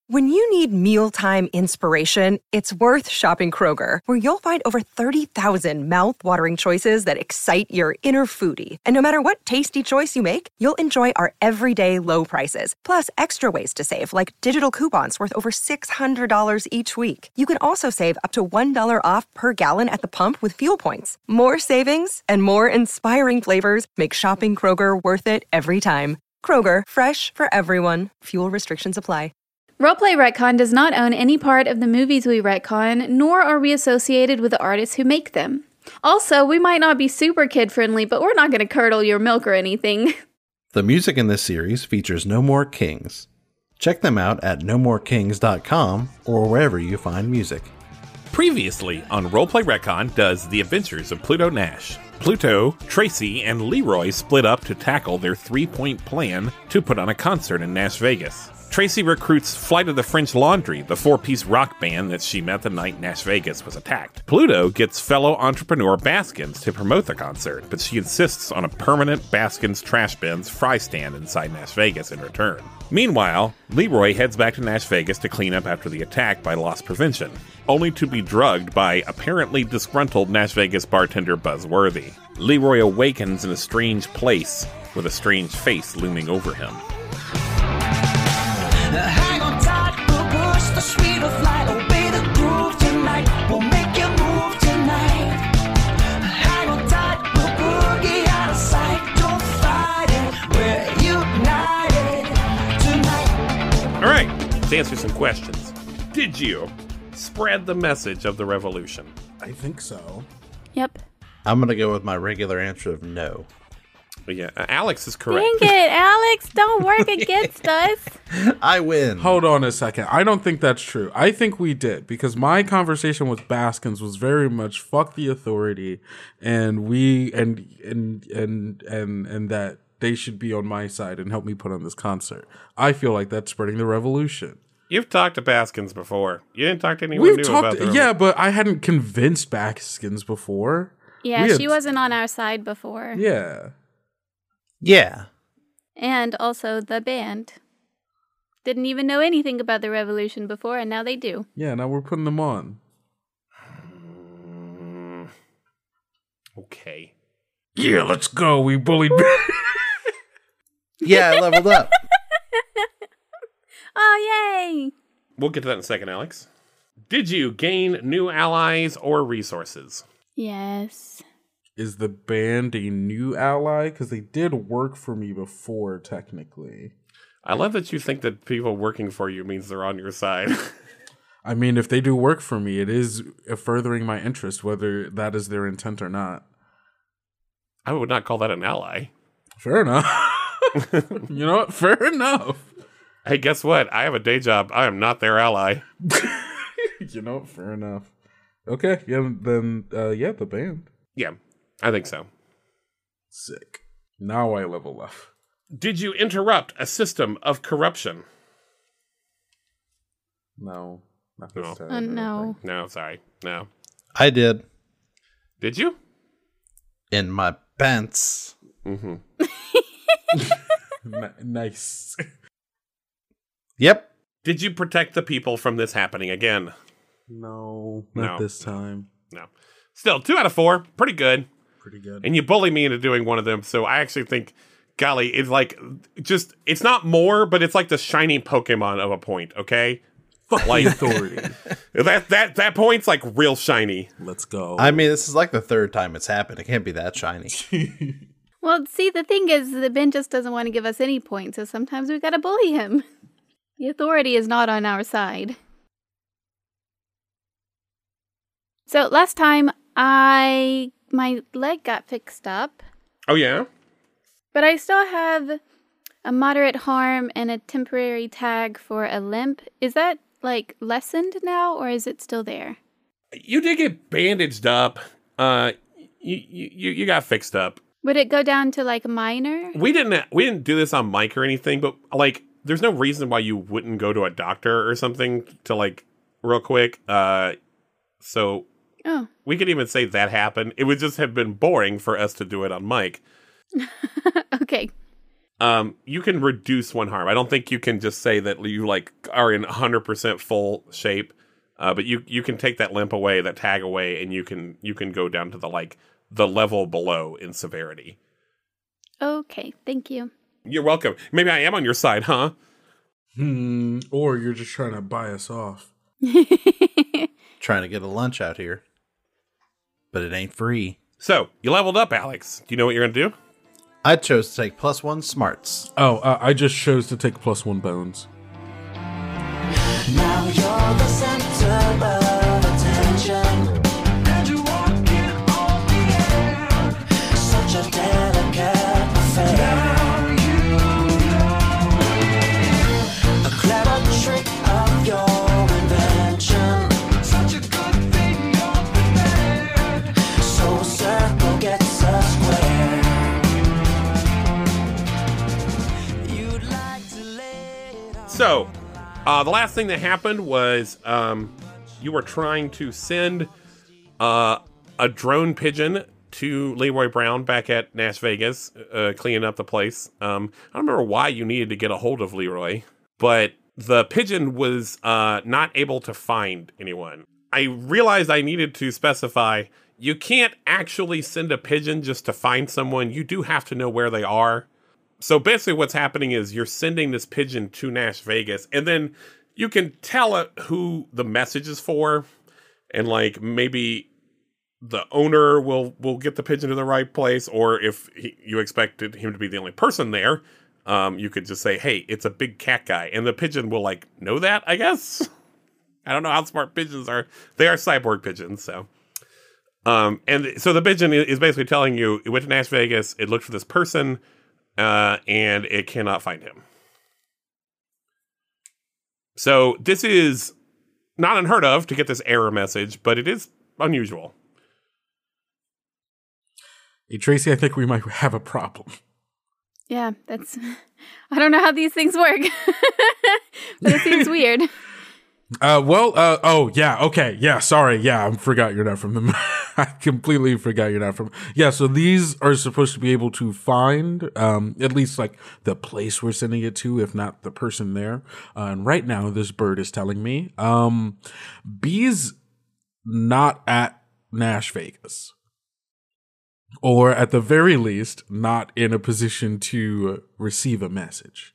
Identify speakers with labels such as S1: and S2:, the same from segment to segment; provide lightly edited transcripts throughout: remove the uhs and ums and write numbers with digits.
S1: When you need mealtime inspiration, it's worth shopping Kroger, where you'll find over 30,000 mouth-watering choices that excite your inner foodie. And no matter what tasty choice you make, you'll enjoy our everyday low prices, plus extra ways to save, like digital coupons worth over $600 each week. You can also save up to $1 off per gallon at the pump with fuel points. More savings and more inspiring flavors make shopping Kroger worth it every time. Kroger, fresh for everyone. Fuel restrictions apply.
S2: Roleplay Retcon does not own any part of the movies we retcon, nor are we associated with the artists who make them. Also, we might not be super kid-friendly, but we're not going to curdle your milk or anything.
S3: The music in this series features No More Kings. Check them out at nomorekings.com or wherever you find music.
S4: Previously on Roleplay Retcon does The Adventures of Pluto Nash. Pluto, Tracy, and Leroy split up to tackle their 3-point plan to put on a concert in Nash Vegas. Tracy recruits Flight of the French Laundry, the 4-piece rock band that she met the night Nash Vegas was attacked. Pluto gets fellow entrepreneur Baskins to promote the concert, but she insists on a permanent Baskins trash bins fry stand inside Nash Vegas in return. Meanwhile, Leroy heads back to Nash Vegas to clean up after the attack by Loss Prevention, only to be drugged by apparently disgruntled Nash Vegas bartender Buzz Worthy. Leroy awakens in a strange place with a strange face looming over him.
S5: Hang on tight, we'll push the speed of light. Obey the groove tonight, we'll make you move tonight. Hang on tight, we'll boogie out of sight. Don't fight it, we're united tonight.
S4: All right, to answer some questions. Did you spread the message of the revolution?
S6: I think so.
S2: Yep.
S3: I'm going to go with my regular answer of no.
S4: Yeah, Alex is correct.
S2: Dang it, Alex, don't work against us.
S3: I win.
S6: Hold on a second. I don't think that's true. I think we did, because my conversation with Baskins was very much fuck the authority, and we and that they should be on my side and help me put on this concert. I feel like that's spreading the revolution.
S4: You've talked to Baskins before. You didn't talk to anyone new about the
S6: yeah, but I hadn't convinced Baskins before.
S2: Yeah, she wasn't on our side before.
S6: Yeah.
S3: Yeah.
S2: And also the band. Didn't even know anything about the revolution before, and now they do.
S6: Yeah, now we're putting them on.
S4: Okay.
S6: Yeah, let's go. We bullied.
S3: Yeah, I leveled up.
S2: Oh, yay!
S4: We'll get to that in a second, Alex. Did you gain new allies or resources?
S2: Yes.
S6: Is the band a new ally? Because they did work for me before, technically.
S4: I love that you think that people working for you means they're on your side.
S6: I mean, if they do work for me, it is furthering my interest, whether that is their intent or not.
S4: I would not call that an ally.
S6: Fair enough. You know what? Fair enough.
S4: Hey, guess what? I have a day job. I am not their ally.
S6: You know what? Fair enough. Okay, yeah, then, the band.
S4: Yeah, I think so.
S6: Sick. Now I level up.
S4: Did you interrupt a system of corruption?
S6: No. Not this time.
S2: No.
S4: No, sorry. No.
S3: I did.
S4: Did you?
S3: In my pants.
S4: Mm-hmm.
S6: Nice.
S3: Yep.
S4: Did you protect the people from this happening again?
S6: No, not this time.
S4: No. Still, 2 out of 4. Pretty good.
S6: Pretty good.
S4: And you bullied me into doing one of them, so I actually think, golly, it's like, just, it's not more, but it's like the shiny Pokemon of a point, okay?
S6: Fuck like authority.
S4: That point's like real shiny.
S6: Let's go.
S3: I mean, this is like the 3rd time it's happened. It can't be that shiny.
S2: Well, see, the thing is, the Ben just doesn't want to give us any points, so sometimes we gotta bully him. The authority is not on our side. So last time, my leg got fixed up.
S4: Oh, yeah?
S2: But I still have a moderate harm and a temporary tag for a limp. Is that, like, lessened now, or is it still there?
S4: You did get bandaged up. You got fixed up.
S2: Would it go down to, like, minor?
S4: We didn't do this on mic or anything, but, like, there's no reason why you wouldn't go to a doctor or something to, like, real quick. So we could even say that happened. It would just have been boring for us to do it on mic.
S2: Okay.
S4: You can reduce one harm. I don't think you can just say that you like are in 100% full shape. But you can take that limp away, that tag away, and you can go down to the level below in severity.
S2: Okay, thank you.
S4: You're welcome. Maybe I am on your side, huh?
S6: Or you're just trying to buy us off.
S3: Trying to get a lunch out here. But it ain't free.
S4: So, you leveled up, Alex. Do you know what you're going to do?
S3: I chose to take +1 smarts.
S6: Oh, I just chose to take +1 bones.
S5: Now you're the center of attention, and you walk in on the air. Such a delicate affair. Now you know a clever trick of your invention. Such a good thing you're prepared. So a circle gets a square. You'd like to lay it on.
S4: So, the last thing that happened was you were trying to send a drone pigeon to Leroy Brown back at Nash Vegas, cleaning up the place. I don't remember why you needed to get a hold of Leroy, but the pigeon was not able to find anyone. I realized I needed to specify you can't actually send a pigeon just to find someone. You do have to know where they are. So basically what's happening is you're sending this pigeon to Nash Vegas, and then you can tell it who the message is for, and like maybe the owner will get the pigeon to the right place, or if you expected him to be the only person there, you could just say, hey, it's a big cat guy, and the pigeon will like know that, I guess. I don't know how smart pigeons are. They are cyborg pigeons, so. And so the pigeon is basically telling you, it went to Nash Vegas, it looked for this person, and it cannot find him. So this is not unheard of to get this error message, but it is unusual.
S6: Hey, Tracy, I think we might have a problem.
S2: Yeah, I don't know how these things work, but it seems weird.
S6: Oh, yeah, okay, yeah, sorry, yeah, I forgot you're not from them. I completely forgot you're not from. Yeah, so these are supposed to be able to find, at least like the place we're sending it to, if not the person there. And right now, this bird is telling me, B's not at Nash Vegas. Or at the very least, not in a position to receive a message.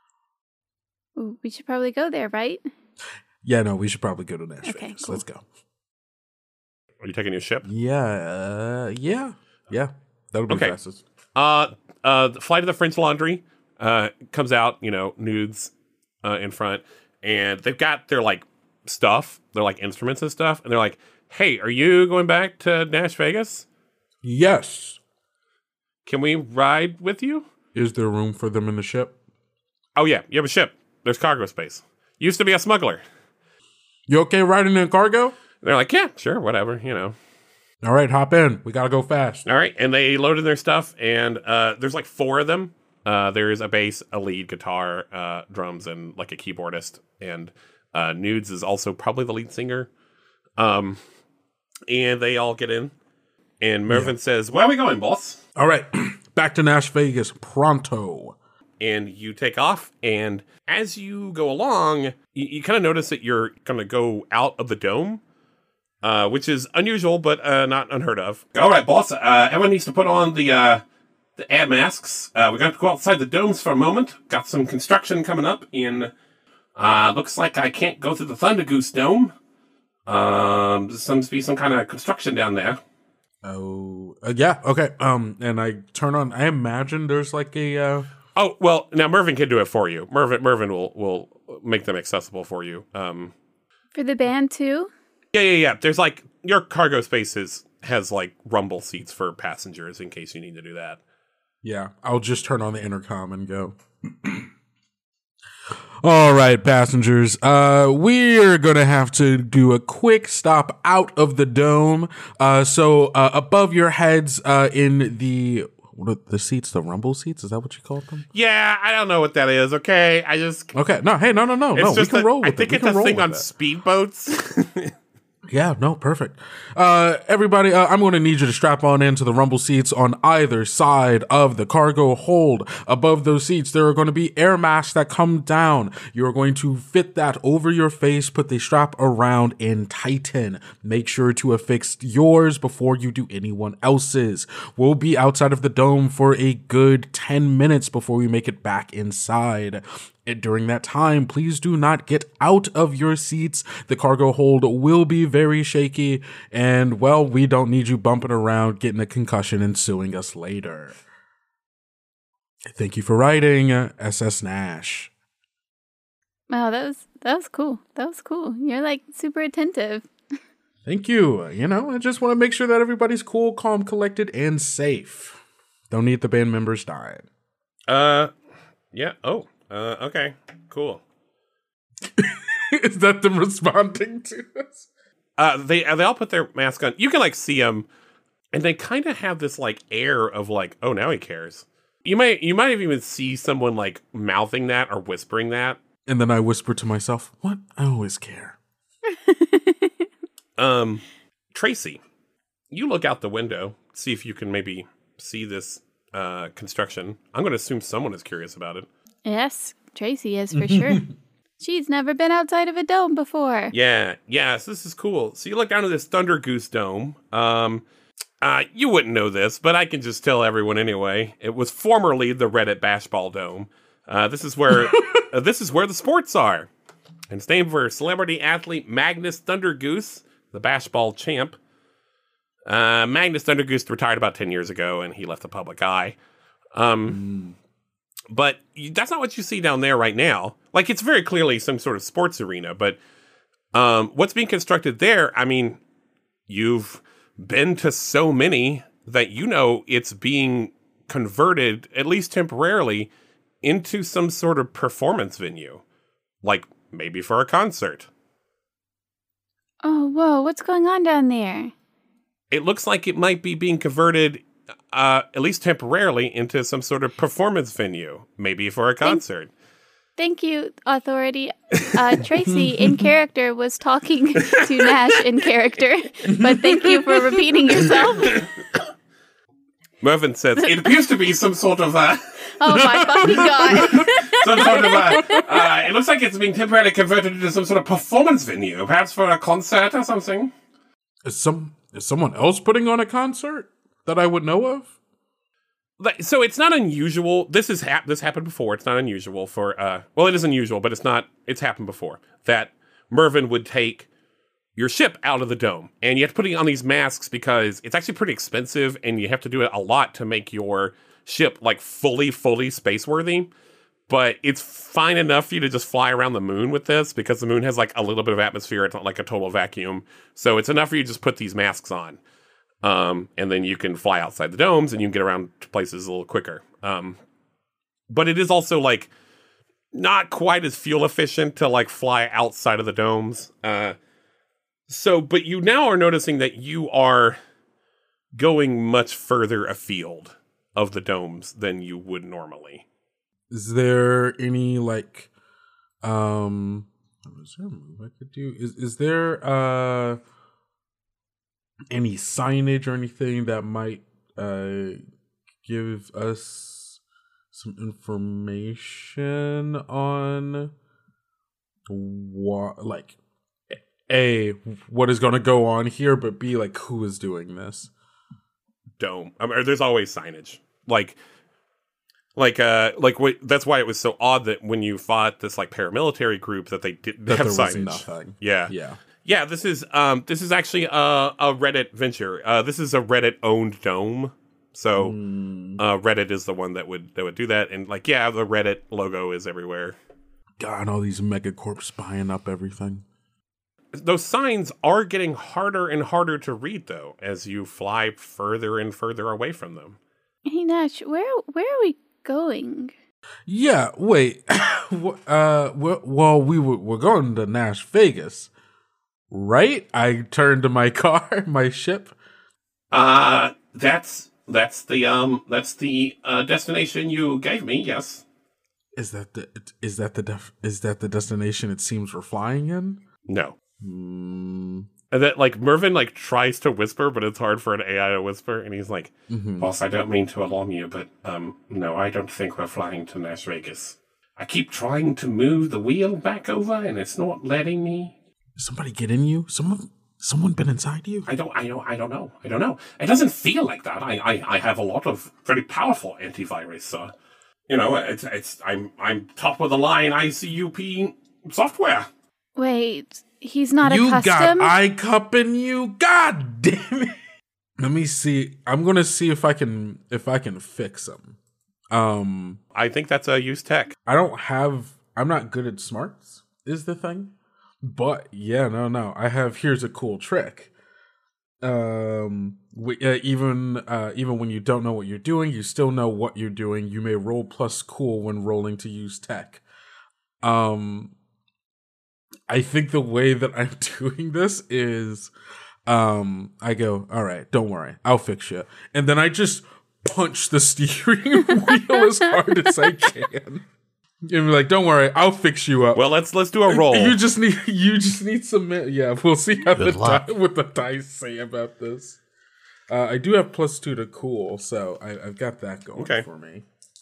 S2: Ooh, we should probably go there, right?
S6: Yeah, no, we should probably go to Nash
S2: Okay,
S6: Vegas.
S2: cool.
S6: Let's go.
S4: Are you taking your ship?
S6: Yeah. That'll be
S4: Okay.
S6: fastest.
S4: The Flight of the French Laundry comes out, nudes in front, and they've got their like stuff, their like instruments and stuff, and they're like, "Hey, are you going back to Nash Vegas?
S6: Yes.
S4: Can we ride with you?"
S6: Is there room for them in the ship?
S4: Oh yeah, you have a ship. There's cargo space. Used to be a smuggler.
S6: You okay riding in cargo?
S4: They're like, yeah, sure, whatever,
S6: All right, hop in. We gotta go fast.
S4: All right, and they loaded their stuff, and there's like 4 of them. There's a bass, a lead guitar, drums, and like a keyboardist. And Nudes is also probably the lead singer. And they all get in. And Mervyn says, "Where are we going, boss?"
S6: All right, back to Nash Vegas pronto.
S4: And you take off, and as you go along, you kind of notice that you're going to go out of the dome, which is unusual, but not unheard of. All right, boss. Everyone needs to put on the air masks. We're going to go outside the domes for a moment. Got some construction coming up in... looks like I can't go through the Thunder Goose Dome. There seems to be some kind of construction down there.
S6: Oh, yeah, okay. And I turn on... I imagine there's like a...
S4: Oh, well, now Mervyn can do it for you. Mervyn will make them accessible for you.
S2: For the band, too?
S4: Yeah. There's like, your cargo space has like rumble seats for passengers in case you need to do that.
S6: Yeah, I'll just turn on the intercom and go. All right, passengers. We're going to have to do a quick stop out of the dome. So above your heads in the... What are the seats? The rumble seats? Is that what you called them?
S4: Yeah, I don't know what that is, okay? I just...
S6: Okay, no, hey, no.
S4: It's
S6: We
S4: just
S6: can roll with it.
S4: I think it's a thing on speedboats.
S6: Yeah, no, perfect. Everybody, I'm going to need you to strap on into the rumble seats on either side of the cargo hold. Above those seats, there are going to be air masks that come down. You're going to fit that over your face, put the strap around, and tighten. Make sure to affix yours before you do anyone else's. We'll be outside of the dome for a good 10 minutes before we make it back inside. During that time, please do not get out of your seats. The cargo hold will be very shaky, and, well, we don't need you bumping around, getting a concussion, and suing us later. Thank you for writing, SS Nash.
S2: Wow, that was cool. That was cool. You're like super attentive.
S6: Thank you. You know, I just want to make sure that everybody's cool, calm, collected, and safe. Don't need the band members dying.
S4: Yeah. Oh. Okay, cool.
S6: Is that them responding to us?
S4: They all put their mask on. You can like see them, and they kind of have this like air of like, oh, now he cares. You might even see someone like mouthing that or whispering that.
S6: And then I whisper to myself, "What? I always care."
S4: Tracy, you look out the window, see if you can maybe see this construction. I'm going to assume someone is curious about it.
S2: Yes, Tracy is for sure. She's never been outside of a dome before.
S4: Yeah, so this is cool. So you look down at this Thunder Goose Dome. You wouldn't know this, but I can just tell everyone anyway. It was formerly the Reddit Bashball Dome. This is where the sports are. And it's named for celebrity athlete Magnus Thunder Goose, the Bashball champ. Magnus Thunder Goose retired about 10 years ago, and he left the public eye. But that's not what you see down there right now. Like, it's very clearly some sort of sports arena, but what's being constructed there, I mean, you've been to so many that you know it's being converted, at least temporarily, into some sort of performance venue. Like, maybe for a concert.
S2: Oh, whoa, what's going on down there?
S4: It looks like it might be being converted at least temporarily, into some sort of performance venue, maybe for a concert.
S2: Thank you, Authority. Tracy, in character, was talking to Nash in character, but thank you for repeating yourself.
S4: Mervin says, it appears to be some sort of
S2: oh my fucking god.
S4: some sort of it looks like it's being temporarily converted into some sort of performance venue, perhaps for a concert or something.
S6: Is someone else putting on a concert that I would know of?
S4: So it's not unusual. This happened before. It's not unusual for it is unusual, but it's happened before that Mervin would take your ship out of the dome, and you have to put on these masks because it's actually pretty expensive, and you have to do it a lot to make your ship like fully space worthy. But it's fine enough for you to just fly around the moon with this because the moon has like a little bit of atmosphere. It's not like a total vacuum, so it's enough for you to just put these masks on. And then you can fly outside the domes and you can get around to places a little quicker. But it is also like not quite as fuel efficient to like fly outside of the domes. But you now are noticing that you are going much further afield of the domes than you would normally.
S6: Is there any like, is there a move I could do? Is there, any signage or anything that might give us some information on what, like, A, what is going to go on here, but B, like, who is doing this?
S4: Dome. I mean, there's always signage. That's why it was so odd that when you fought this like paramilitary group that they didn't have signage.
S6: Nothing.
S4: Yeah, this is actually a Reddit venture. This is a Reddit owned dome. So Reddit is the one that would do that, and like the Reddit logo is everywhere.
S6: God, all these megacorps spying up everything.
S4: Those signs are getting harder and harder to read though as you fly further and further away from them.
S2: Hey Nash, where are we going?
S6: Yeah, wait. Well, we're going to Nash Vegas. Right? I turned to my car, my ship.
S4: That's the destination you gave me. Yes.
S6: Is that the destination it seems we're flying in?
S4: No. And that, like, Mervin, like, tries to whisper, but it's hard for an AI to whisper. And he's like, Boss, I don't mean to alarm you, but, no, I don't think we're flying to Las Vegas. I keep trying to move the wheel back over, and it's not letting me.
S6: Somebody get in you? Someone been inside you?
S4: I don't know. It doesn't feel like that. I have a lot of very powerful antivirus, so, I'm top of the line ICUP software.
S2: Wait, he's not
S6: You
S2: a
S6: got
S2: custom?
S6: iCup in you? God damn it. Let me see. I'm gonna see if I can fix him.
S4: I think that's a use tech.
S6: I'm not good at smarts, is the thing. But yeah, no. Here's a cool trick. Even when you don't know what you're doing, you still know what you're doing. You may roll plus cool when rolling to use tech. I think the way that I'm doing this is, I go, all right, don't worry, I'll fix you. And then I just punch the steering wheel as hard as I can. And be like, don't worry, I'll fix you up.
S4: Well, let's do a roll.
S6: You just need some, yeah, we'll see how what the dice say about this. I do have +2 to cool, so I've got that going for me.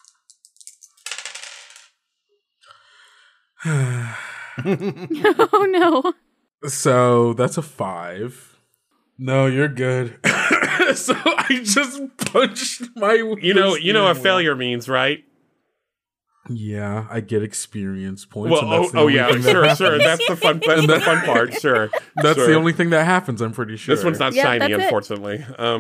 S2: Oh no.
S6: So that's a 5. No, you're good. So I just punched my wheel.
S4: You know what failure means, right?
S6: Yeah, I get experience points.
S4: Well,
S6: and that's the only thing that
S4: sure. That's the fun. That's the fun part. Sure,
S6: That's
S4: sure.
S6: the only thing that happens. I'm pretty sure.
S4: This one's not
S2: Yeah,
S4: shiny,
S2: that's it.
S4: unfortunately.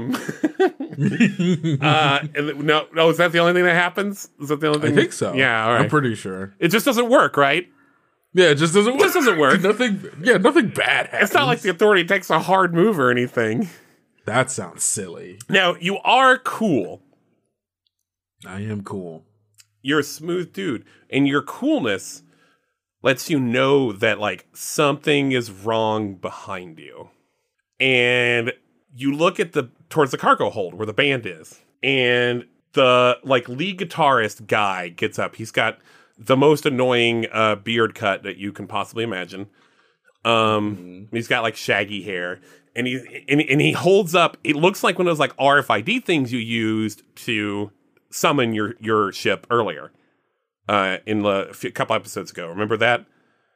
S4: No, is that the only thing that happens? Is that the only thing?
S6: I think so.
S4: Yeah, all right.
S6: I'm pretty sure.
S4: It just doesn't work, right?
S6: Yeah, it just doesn't work.
S4: It just doesn't work.
S6: Nothing bad happens.
S4: It's not like the authority takes a hard move or anything.
S6: That sounds silly.
S4: Now, you are cool.
S6: I am cool.
S4: You're a smooth dude, and your coolness lets you know that, like, something is wrong behind you. And you look at towards the cargo hold where the band is, and the, like, lead guitarist guy gets up. He's got the most annoying beard cut that you can possibly imagine. He's got, like, shaggy hair, and he holds up. It looks like one of those, like, RFID things you used to summon your ship earlier in a couple episodes ago. Remember that?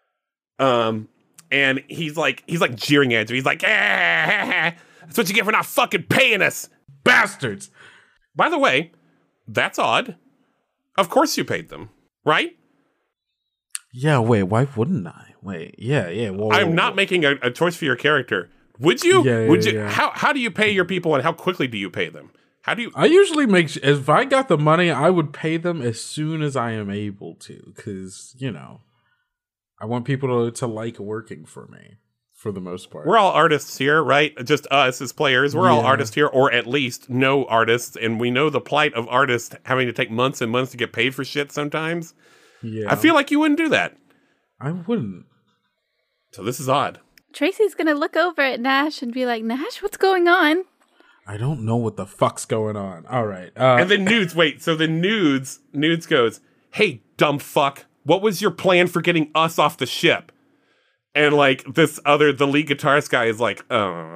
S4: And he's like jeering at you. He's like, that's what you get for not fucking paying us,
S6: Bastards.
S4: By the way, that's odd. Of course you paid them, right?
S6: Yeah, wait, why wouldn't I? Wait, yeah. Whoa,
S4: I'm not making a choice for your character. Would you?
S6: Yeah,
S4: Would you?
S6: yeah.
S4: How do you pay your people, and how quickly do you pay them? How do you?
S6: I usually if I got the money, I would pay them as soon as I am able to, because I want people to like working for me for the most part.
S4: We're all artists here, right? Just us as players. We're all artists here, or at least know artists, and we know the plight of artists having to take months and months to get paid for shit sometimes.
S6: Yeah,
S4: I feel like you wouldn't do that.
S6: I wouldn't.
S4: So this is odd.
S2: Tracy's gonna look over at Nash and be like, Nash, what's going on?
S6: I don't know what the fuck's going on. All right.
S4: And then Nudes, Nudes goes, hey, dumb fuck, what was your plan for getting us off the ship? And like the lead guitarist guy is like,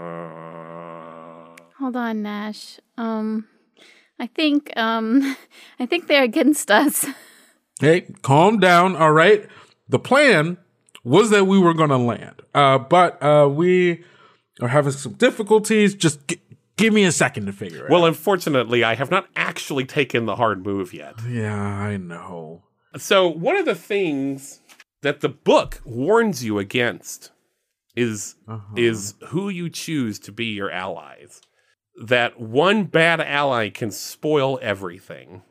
S2: Hold on, Nash. I think they're against us.
S6: Hey, calm down. All right. The plan was that we were going to land, but we are having some difficulties. Just give me a second to figure it
S4: well,
S6: out.
S4: unfortunately, I have not actually taken the hard move yet.
S6: Yeah, I know.
S4: So one of the things that the book warns you against is who you choose to be your allies. That one bad ally can spoil everything.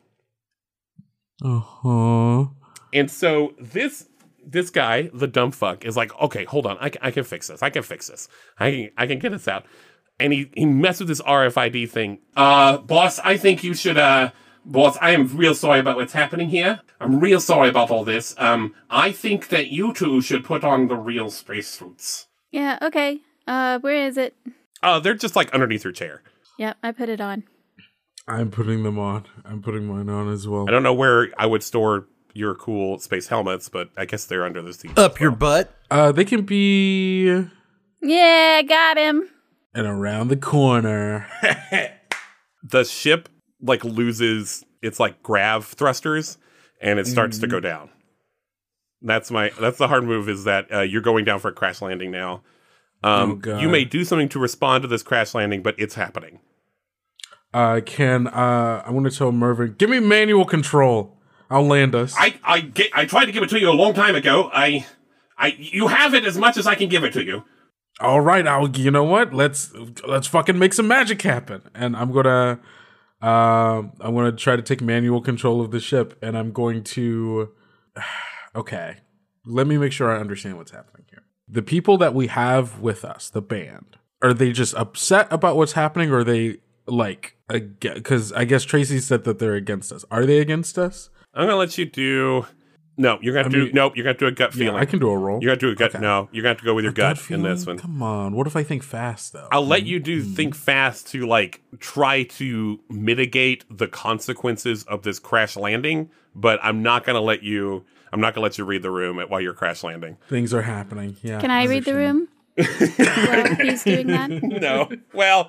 S4: And so this guy, the dumb fuck, is like, okay, hold on, I can fix this. I can get us out. And he messed with this RFID thing. Boss, I think you should, boss, I am real sorry about what's happening here. I'm real sorry about all this. I think that you two should put on the real spacesuits.
S2: Yeah, okay. Where is it?
S4: They're just like underneath your chair.
S2: Yep, I put it on.
S6: I'm putting them on. I'm putting mine on as well.
S4: I don't know where I would store your cool space helmets, but I guess they're under this seat.
S3: Up your butt.
S6: They can be.
S2: Yeah, got him.
S6: And around the corner.
S4: The ship like loses its like grav thrusters and it starts to go down. That's the hard move, is that you're going down for a crash landing now.
S6: Oh, God.
S4: You may do something to respond to this crash landing, but it's happening.
S6: I want to tell Mervin, give me manual control. I'll land us.
S4: I tried to give it to you a long time ago. You have it as much as I can give it to you.
S6: All right, you know what? Let's fucking make some magic happen. And I'm gonna try to take manual control of the ship, and I'm going to. Okay, let me make sure I understand what's happening here. The people that we have with us, the band, are they just upset about what's happening, or are they like, because I guess Tracy said that they're against us. Are they against us?
S4: I'm gonna let you do. No, you're gonna do. Nope, you're gonna do a gut feeling.
S6: Yeah, I can do a roll.
S4: You're gonna do a gut.
S6: Okay.
S4: No, you're gonna have to go with your gut in
S6: feeling?
S4: this one.
S6: Come on, what if I think fast though?
S4: I'll let you think fast to like try to mitigate the consequences of this crash landing, but I'm not gonna let you read the room while you're crash landing.
S6: Things are happening. Yeah.
S2: Can I read the room? While he's doing that?
S4: No. Well.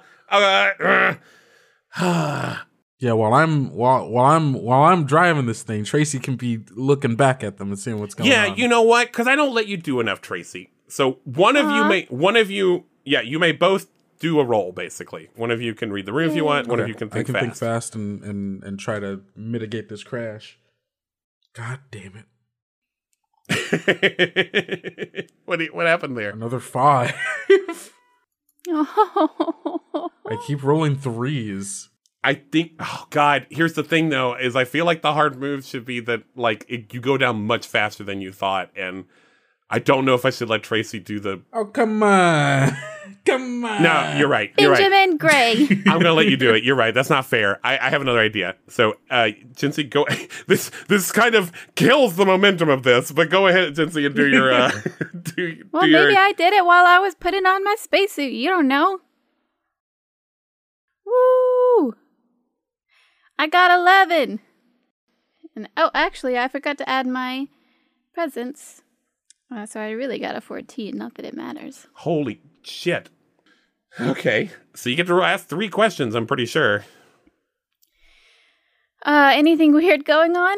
S6: Yeah, while I'm driving this thing, Tracy can be looking back at them and seeing what's going on.
S4: Yeah, you know what? Because I don't let you do enough, Tracy. So you may both do a roll, basically. One of you can read the room if you want. One of you can think fast.
S6: I can think fast and try to mitigate this crash. God damn
S4: it. What happened there?
S6: Another 5.
S2: Oh.
S6: I keep rolling 3s.
S4: I think, oh God, here's the thing though, is I feel like the hard move should be that like you go down much faster than you thought, and I don't know if I should let Tracy do the.
S6: Oh, come on. Come on.
S4: No, you're right.
S2: Benjamin Gray.
S4: I'm going to let you do it. You're right. That's not fair. I have another idea. So, Jinsey, go. This kind of kills the momentum of this, but go ahead, Jinsey, and do your.
S2: Maybe I did it while I was putting on my spacesuit. You don't know. Woo! I got 11. And actually, I forgot to add my presents. So I really got a 14. Not that it matters.
S4: Holy shit. Okay. So you get to ask 3 questions, I'm pretty sure.
S2: Anything weird going on?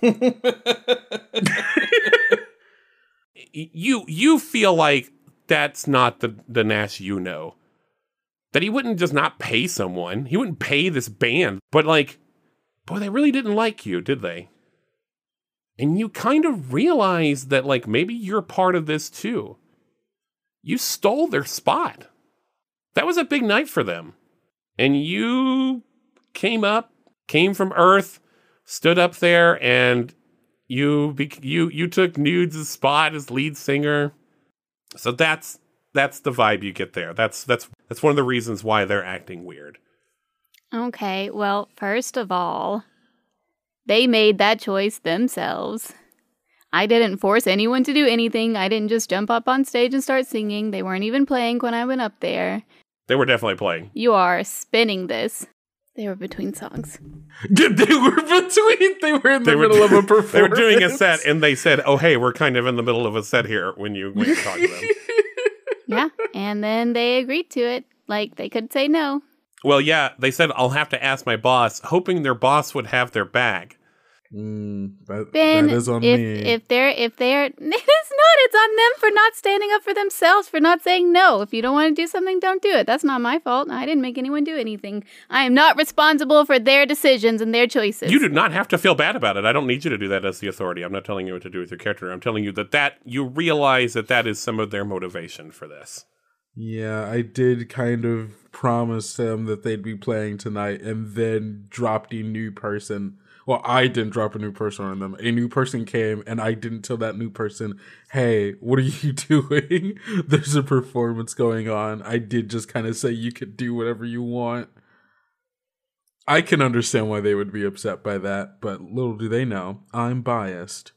S4: You feel like that's not the Nash you know. That he wouldn't just not pay someone. He wouldn't pay this band. But like, boy, they really didn't like you, did they? And you kind of realize that like maybe you're part of this too. You stole their spot. That was a big night for them. And you came from Earth, stood up there, and you took Nude's spot as lead singer. So that's the vibe you get there. That's one of the reasons why they're acting weird.
S2: Okay, well, first of all, they made that choice themselves. I didn't force anyone to do anything. I didn't just jump up on stage and start singing. They weren't even playing when I went up there.
S4: They were definitely playing.
S2: You are spinning this. They were between songs.
S6: They were in the middle of a performance.
S4: They were doing a set, and they said, "Oh, hey, we're kind of in the middle of a set here." When you talk to them,
S2: yeah, and then they agreed to it. Like they could say no.
S4: Well, yeah, they said, "I'll have to ask my boss," hoping their boss would have their bag.
S6: That is on
S2: if
S6: me.
S2: If they're, it is not. It's on them for not standing up for themselves, for not saying no. If you don't want to do something, don't do it. That's not my fault. I didn't make anyone do anything. I am not responsible for their decisions and their choices.
S4: You do not have to feel bad about it. I don't need you to do that as the authority. I'm not telling you what to do with your character. I'm telling you that you realize that is some of their motivation for this.
S6: Yeah, I did kind of promise them that they'd be playing tonight and then dropped a new person. Well, I didn't drop a new person on them. A new person came and I didn't tell that new person, hey, what are you doing? There's a performance going on. I did just kind of say you could do whatever you want. I can understand why they would be upset by that, but little do they know, I'm biased.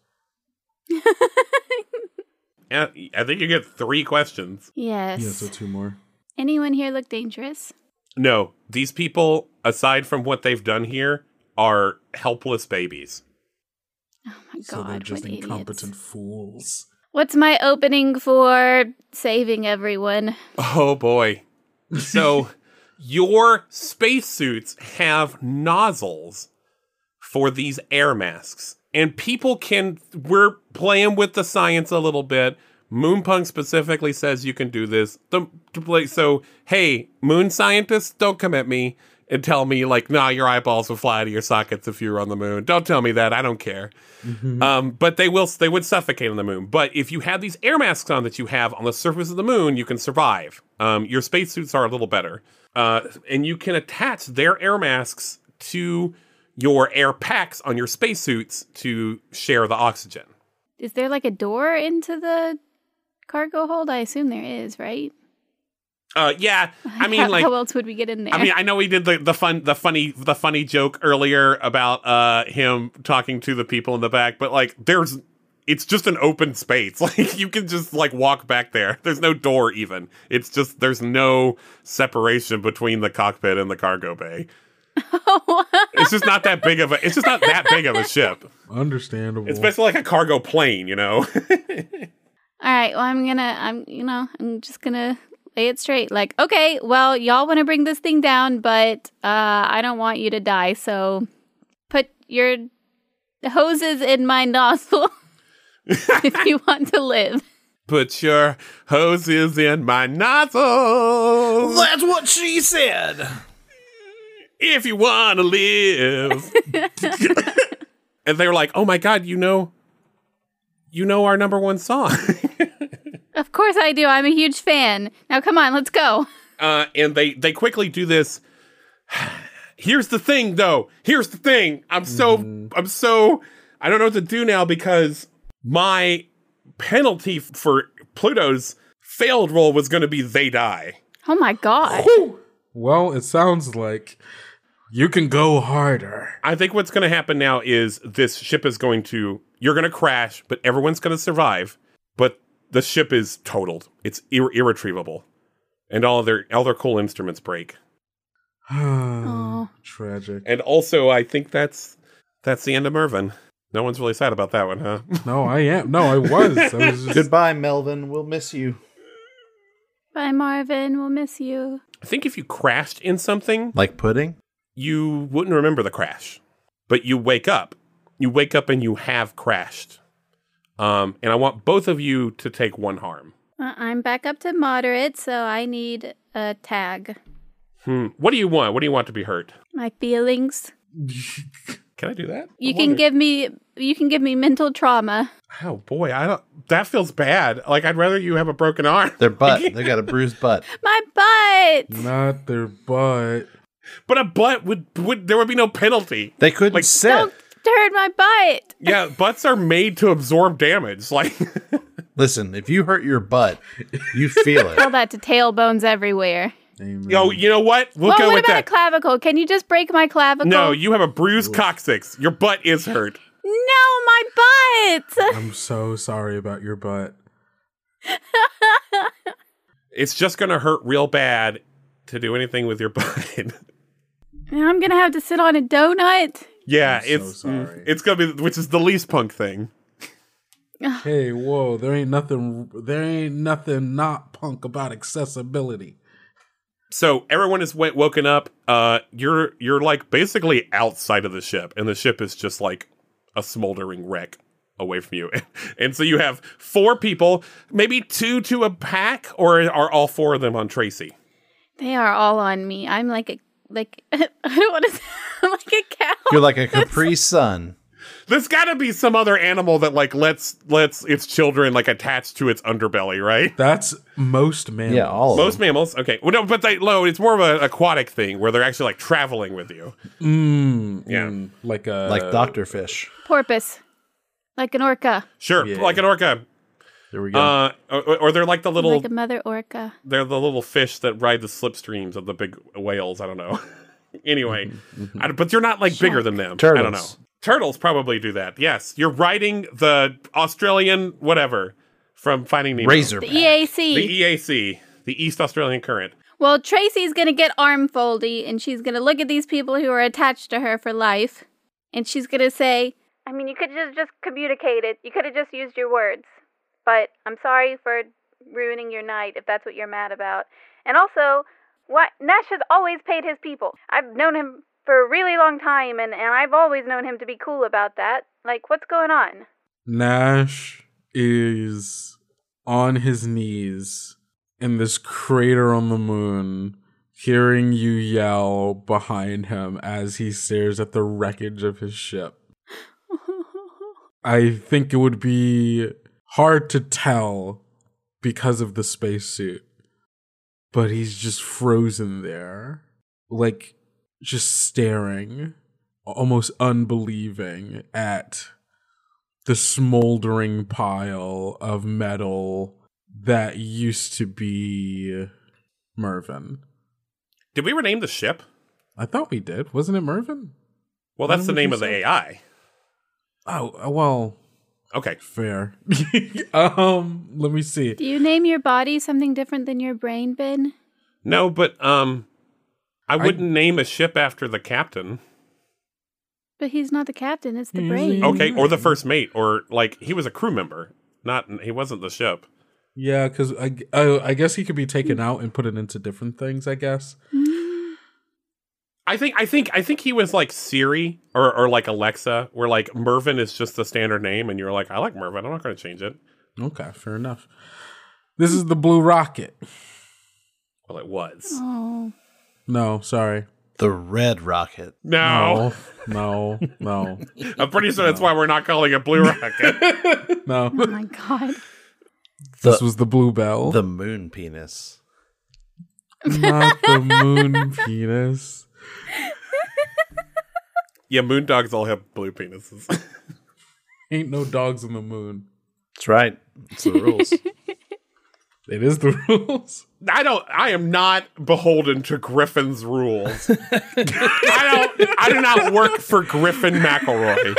S4: I think you get 3 questions.
S2: Yes.
S6: Yeah, so 2 more.
S2: Anyone here look dangerous?
S4: No, these people, aside from what they've done here, are helpless babies.
S2: Oh my god,
S6: So they're just
S2: what
S6: incompetent
S2: idiots.
S6: fools.
S2: What's my opening for saving everyone?
S4: Oh boy. So your spacesuits have nozzles for these air masks. And we're playing with the science a little bit. Moonpunk specifically says you can do this. So, hey, moon scientists, don't come at me and tell me, like, nah, your eyeballs will fly out of your sockets if you were on the moon. Don't tell me that. I don't care. Mm-hmm. But they would suffocate on the moon. But if you have these air masks on that you have on the surface of the moon, you can survive. Your spacesuits are a little better. And you can attach their air masks to your air packs on your spacesuits to share the oxygen.
S2: Is there like a door into the cargo hold? I assume there is, right?
S4: Yeah. I mean,
S2: how else would we get in there?
S4: I mean, I know we did the funny joke earlier about him talking to the people in the back, but like it's just an open space. Like you can just like walk back there. There's no door even. It's just there's no separation between the cockpit and the cargo bay. It's just not that big of a ship.
S6: Understandable.
S4: It's basically like a cargo plane, you know.
S2: All right, well I'm just gonna lay it straight. Like, okay, well, y'all want to bring this thing down, but I don't want you to die, so put your hoses in my nozzle if you want to live.
S4: Put your hoses in my nozzle.
S3: That's what she said.
S4: If you want to live. And they were like, oh my God, you know our number one song.
S2: Of course I do. I'm a huge fan. Now come on, let's go.
S4: And they quickly do this. Here's the thing, though. Here's the thing. I'm so, I don't know what to do now because my penalty for Pluto's failed roll was going to be they die.
S2: Oh my God.
S6: Well, it sounds like you can go harder.
S4: I think what's going to happen now is this ship is you're going to crash, but everyone's going to survive. But the ship is totaled. It's irretrievable. And all their cool instruments break.
S6: Tragic.
S4: And also, I think that's the end of Mervyn. No one's really sad about that one, huh?
S6: No, I am. No, I was.
S3: Goodbye, Melvin. We'll miss you.
S2: Bye, Marvin. We'll miss you.
S4: I think if you crashed in something,
S3: Like pudding?
S4: you wouldn't remember the crash. But you wake up. You wake up and you have crashed. And I want both of you to take one harm.
S2: I'm back up to moderate, so I need a tag.
S4: What do you want? What do you want to be hurt?
S2: My feelings.
S4: Can I do that?
S2: You can give me mental trauma.
S4: Oh boy, that feels bad. Like I'd rather you have a broken arm.
S3: Their butt. They got a bruised butt.
S2: My butt.
S6: Not their butt.
S4: But a butt would there would be no penalty.
S3: They couldn't sit.
S2: Don't hurt my butt.
S4: Yeah, butts are made to absorb damage. Like
S3: Listen, if you hurt your butt, you feel it.
S2: Tell that to tailbones everywhere.
S6: Amen.
S4: Yo, you know what? We'll go
S2: what
S4: with
S2: about
S4: that.
S2: a clavicle? Can you just break my clavicle?
S4: No, you have a bruised coccyx. Your butt is hurt.
S2: No, my butt.
S6: I'm so sorry about your butt.
S4: It's just going to hurt real bad to do anything with your butt.
S2: Now I'm gonna have to sit on a donut.
S4: Yeah,
S6: I'm so sorry.
S4: it's going to be, which is the least punk thing.
S6: Hey, whoa, there ain't nothing not punk about accessibility.
S4: So everyone is woken up. You're like basically outside of the ship, and the ship is just like a smoldering wreck away from you. And so you have 4 people, maybe 2 to a pack, or are all 4 of them on Tracy?
S2: They are all on me. I'm like I don't want to sound like a cow.
S3: You're like a Capri Sun.
S4: There's got to be some other animal that like lets its children like attach to its underbelly, right?
S6: That's most mammals.
S3: Yeah, all of
S4: Most
S3: them.
S4: mammals, okay. Well, no, but it's more of an aquatic thing where they're actually like traveling with you.
S6: Like
S3: Like Dr. Fish.
S2: Porpoise, like an orca,
S4: Sure,
S6: Yeah.
S4: like an orca.
S3: There we go.
S4: Or they're like the little
S2: like a mother orca.
S4: they're the little fish that ride the slipstreams of the big whales. I don't know. Anyway, but you're not like bigger than them. I don't know.
S3: Turtles.
S4: Turtles probably do that. Yes, you're riding the Australian whatever from Finding Nemo.
S3: Razor
S2: The
S3: back.
S2: EAC.
S4: The EAC, the East Australian Current.
S2: Well, Tracy's gonna get arm foldy, and she's gonna look at these people who are attached to her for life, and she's gonna say, "I mean, you could just communicate it. You could have just used your words. but I'm sorry for ruining your night if that's what you're mad about. And also, Nash has always paid his people. I've known him for a really long time, and I've always known him to be cool about that. Like, what's going on?
S6: Nash is on his knees in this crater on the moon, hearing you yell behind him as he stares at the wreckage of his ship. I think it would be hard to tell because of the spacesuit, but he's just frozen there, like just staring, almost unbelieving at the smoldering pile of metal that used to be Mervin.
S4: Did we rename the ship?
S6: I thought we did. Wasn't it Mervin?
S4: Well, that's the name of the AI.
S6: Oh, well,
S4: Okay.
S6: fair. Let me see.
S2: Do you name your body something different than your brain, Ben?
S4: No, but I wouldn't name a ship after the captain.
S2: But he's not the captain, it's the brain.
S4: Okay, or the first mate, or like he was a crew member. He wasn't the ship.
S6: Yeah, because I guess he could be taken out and put it into different things, I guess.
S4: I think he was like Siri or like Alexa, where like Mervin is just the standard name, and you're like, I like Mervin, I'm not going to change it.
S6: Okay, fair enough. This is the Blue Rocket.
S4: Well, it was.
S2: Oh.
S6: No, sorry.
S3: The Red Rocket.
S4: No.
S6: No.
S4: I'm pretty sure that's why we're not calling it Blue Rocket.
S6: No.
S2: Oh my god.
S6: This was the Bluebell.
S3: The Moon Penis.
S6: Not the Moon Penis.
S4: Yeah, moon dogs all have blue penises.
S6: Ain't no dogs on the moon.
S3: That's right. It's the rules.
S6: It is the rules.
S4: I am not beholden to Griffin's rules. I do not work for Griffin McElroy.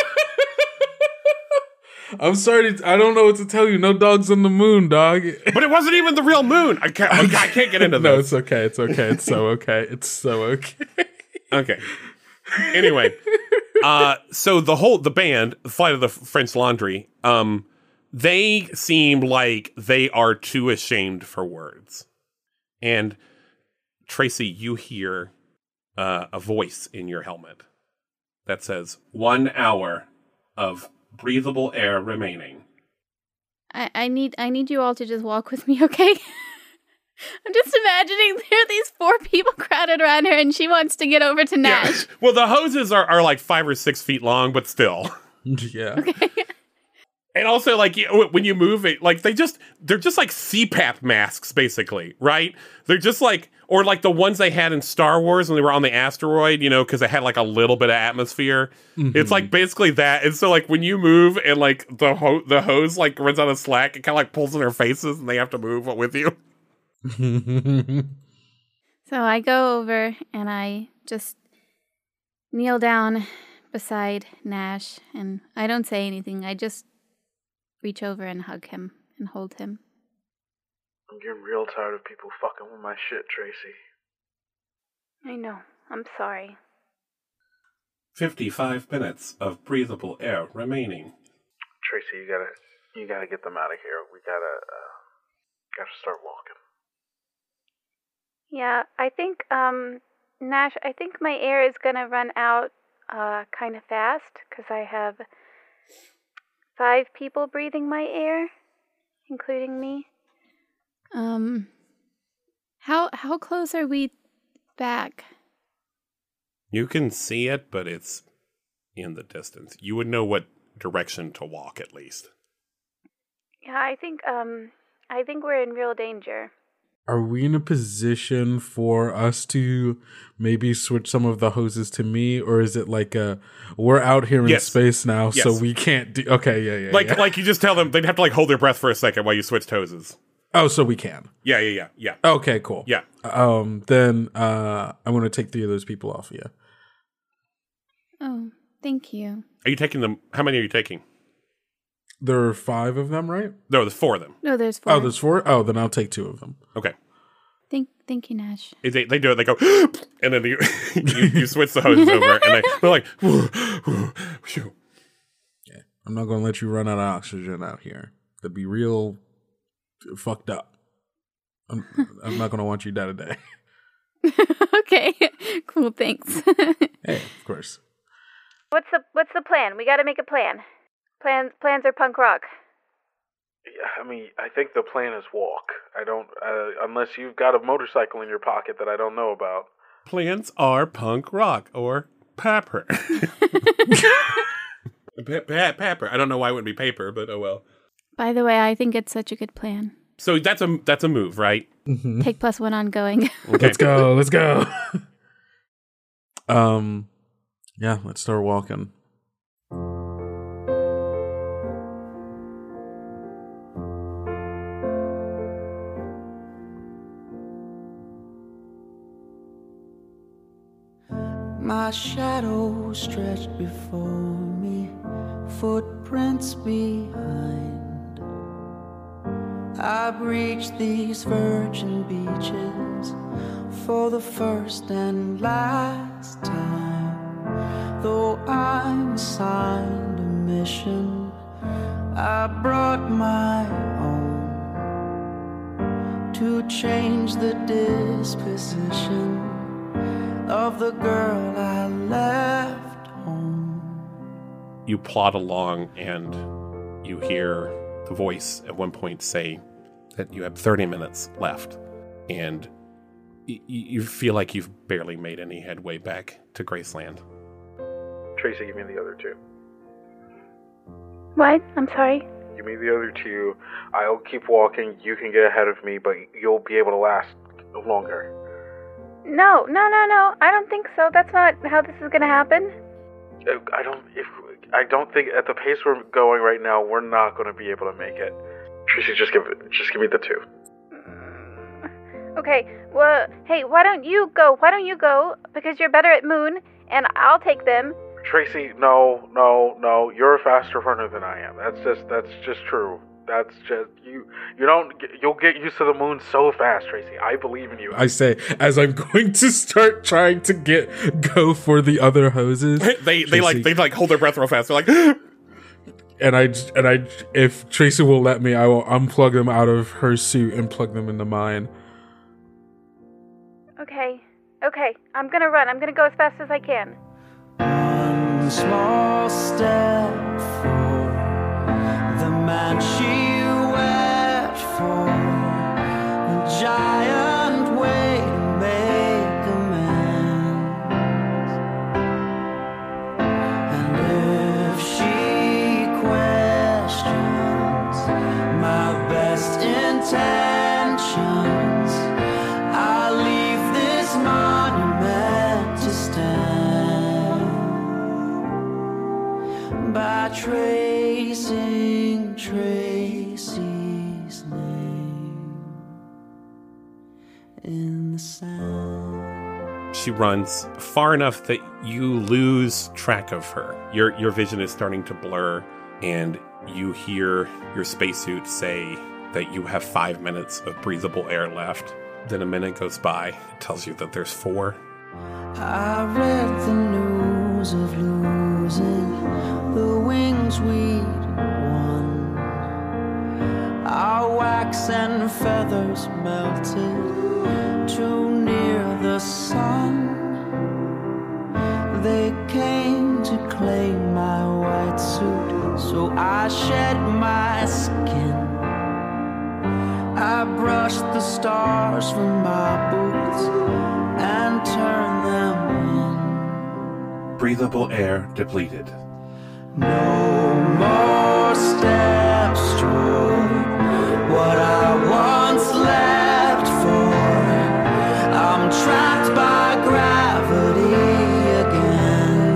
S6: I'm sorry. I don't know what to tell you. No dogs on the moon, dog.
S4: But it wasn't even the real moon. I can't get into
S6: No,
S4: this.
S6: it's okay. It's okay. It's so okay. It's so okay.
S4: Okay. Anyway, so the band, Flight of the French Laundry, they seem like they are too ashamed for words. And Tracy, you hear a voice in your helmet that says 1 hour of breathable air remaining.
S2: I need you all to just walk with me, okay? I'm just imagining there are these 4 people crowded around her and she wants to get over to Nash.
S4: Yeah. Well, the hoses are like 5 or 6 feet long, but still.
S6: Yeah.
S2: Okay.
S4: And also, like, when you move it, like, they're just like CPAP masks, basically, right? They're just like, or like the ones they had in Star Wars when they were on the asteroid, because they had like a little bit of atmosphere. Mm-hmm. It's like basically that. And so, like, when you move and like the hose like runs out of slack, it kind of like pulls in their faces and they have to move with you.
S2: So I go over and I just kneel down beside Nash and I don't say anything. I just reach over and hug him and hold him.
S7: I'm getting real tired of people fucking with my shit, Tracy.
S2: I know. I'm sorry.
S4: 55 minutes of breathable air remaining.
S7: Tracy, you gotta get them out of here. We gotta start walking.
S2: Yeah, I think, Nash, I think my air is gonna run out, kind of fast, because I have 5 people breathing my air, including me. How close are we back?
S4: You can see it, but it's in the distance. You would know what direction to walk, at least.
S2: Yeah, I think we're in real danger.
S6: Are we in a position for us to maybe switch some of the hoses to me, or is it like we're out here in space now, so we can't do? Okay, yeah.
S4: Like you just tell them they'd have to like hold their breath for a second while you switched hoses.
S6: Oh, so we can.
S4: Yeah.
S6: Okay, cool.
S4: Yeah.
S6: Then I'm gonna take 3 of those people off of you.
S2: Oh, thank you.
S4: Are you taking them? How many are you taking?
S6: There are 5 of them, right?
S4: No, there's 4 of them.
S2: No, there's 4.
S6: Oh, there's 4? Oh, then I'll take 2 of them.
S4: Okay.
S2: Thank you, Nash.
S4: They do it. They go, and then you switch the hoses over, and they're like,
S6: yeah. I'm not gonna let you run out of oxygen out here. That'd be real fucked up. I'm not gonna want you dead today.
S2: Okay, cool. Thanks.
S6: Hey, of course.
S2: What's the plan? We got to make a plan. Plans are punk rock.
S7: Yeah, I mean, I think the plan is walk. I don't, unless you've got a motorcycle in your pocket that I don't know about.
S4: Plans are punk rock or paper. Paper. I don't know why it wouldn't be paper, but oh well.
S2: By the way, I think it's such a good plan.
S4: So that's a move, right?
S6: Mm-hmm.
S2: Take +1 on going.
S4: Okay.
S6: Let's go. Yeah, let's start walking.
S5: My shadow stretched before me, footprints behind. I've reached these virgin beaches for the first and last time. Though I'm assigned a mission, I brought my own to change the disposition of the girl I left home.
S4: You plod along and you hear the voice at one point say that you have 30 minutes left, and you feel like you've barely made any headway back to Graceland.
S7: Tracy, give me the other two.
S2: What? I'm sorry.
S7: Give me the other two. I'll keep walking. You can get ahead of me, but you'll be able to last longer.
S2: No. I don't think so. That's not how this is going to happen.
S7: I don't think at the pace we're going right now, we're not going to be able to make it. Tracy, just give me the two.
S2: Okay. Well, hey, why don't you go? Because you're better at Moon, and I'll take them.
S7: Tracy, no. You're a faster runner than I am. That's just true. That's just you'll get used to the moon so fast, Tracy. I believe in you.
S6: I say as I'm going to start trying to go for the other hoses.
S4: they hold their breath real fast. They're like,
S6: and I if Tracy will let me, I will unplug them out of her suit and plug them into mine.
S2: Okay. I'm gonna run. I'm gonna go as fast as I can.
S5: One small step for the man she wept for, a giant way to make amends. And if she questions my best intentions, I'll leave this monument to stand by tracing Tracy's name in the sand.
S4: she runs far enough that you lose track of her. Your vision is starting to blur, and you hear your spacesuit say that you have 5 minutes of breathable air left. Then a minute goes by. It tells you that there's 4.
S5: I read the news of losing the wings we'd won. Our wax and feathers melted too near the sun. They came to claim my white suit, so I shed my skin. I brushed the stars from my boots and turned them in.
S4: Breathable air depleted.
S5: No more steps toward what I once left for. I'm trapped by gravity again.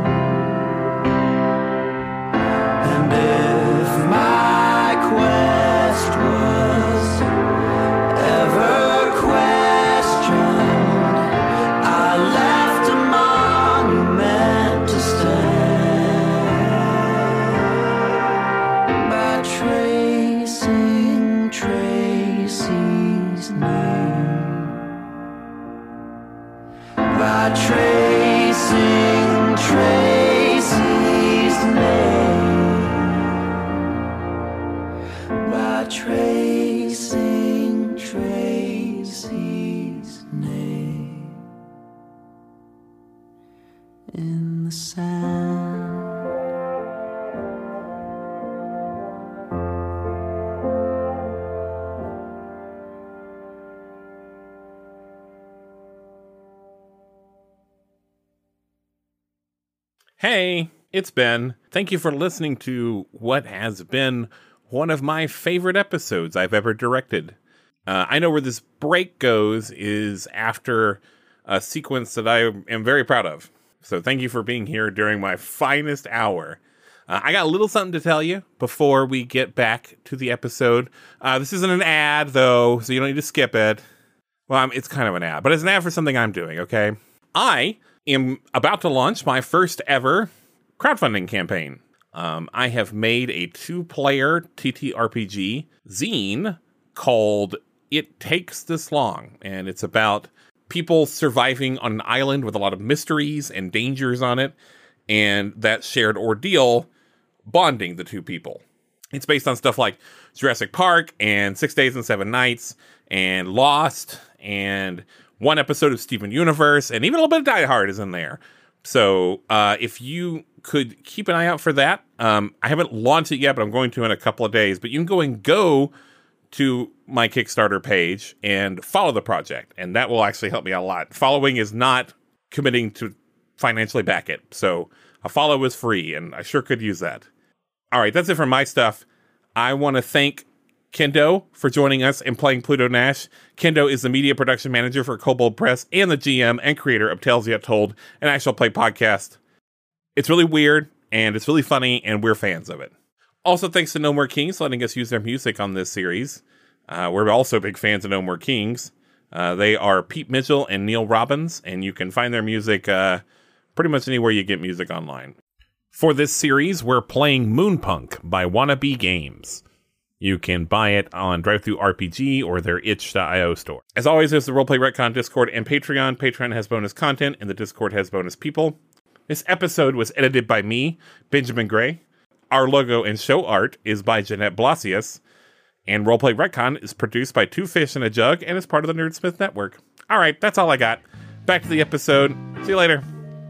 S5: And if my quest was ever questioned, I left a monument to stand by tracing Tracy's name. By tracing Tracy's name.
S4: Hey, it's Ben. Thank you for listening to what has been one of my favorite episodes I've ever directed. I know where this break goes is after a sequence that I am very proud of. So thank you for being here during my finest hour. I got a little something to tell you before we get back to the episode. This isn't an ad, though, so you don't need to skip it. Well, it's kind of an ad, but it's an ad for something I'm doing, okay? I am about to launch my first ever crowdfunding campaign. I have made a 2-player TTRPG zine called It Takes This Long, and it's about people surviving on an island with a lot of mysteries and dangers on it, and that shared ordeal bonding the two people. It's based on stuff like Jurassic Park and 6 Days and 7 Nights and Lost and one episode of Steven Universe, and even a little bit of Die Hard is in there. So if you could keep an eye out for that. I haven't launched it yet, but I'm going to in a couple of days. But you can go to my Kickstarter page and follow the project, and that will actually help me out a lot. Following is not committing to financially back it, so a follow is free, and I sure could use that. All right, that's it for my stuff. I want to thank Kendo for joining us and playing Pluto Nash. Kendo is the media production manager for Kobold Press and the GM and creator of Tales Yet Told, an actual play podcast. It's really weird, and it's really funny, and we're fans of it. Also, thanks to No More Kings for letting us use their music on this series. We're also big fans of No More Kings. They are Pete Mitchell and Neil Robbins, and you can find their music pretty much anywhere you get music online. For this series, we're playing Moonpunk by Wannabe Games. You can buy it on DriveThruRPG or their itch.io store. As always, there's the Roleplay Retcon Discord and Patreon. Patreon has bonus content, and the Discord has bonus people. This episode was edited by me, Benjamin Gray. Our logo and show art is by Jeanette Blasius. And Roleplay Retcon is produced by Two Fish in a Jug and is part of the Nerdsmith Network. All right, that's all I got. Back to the episode. See you later.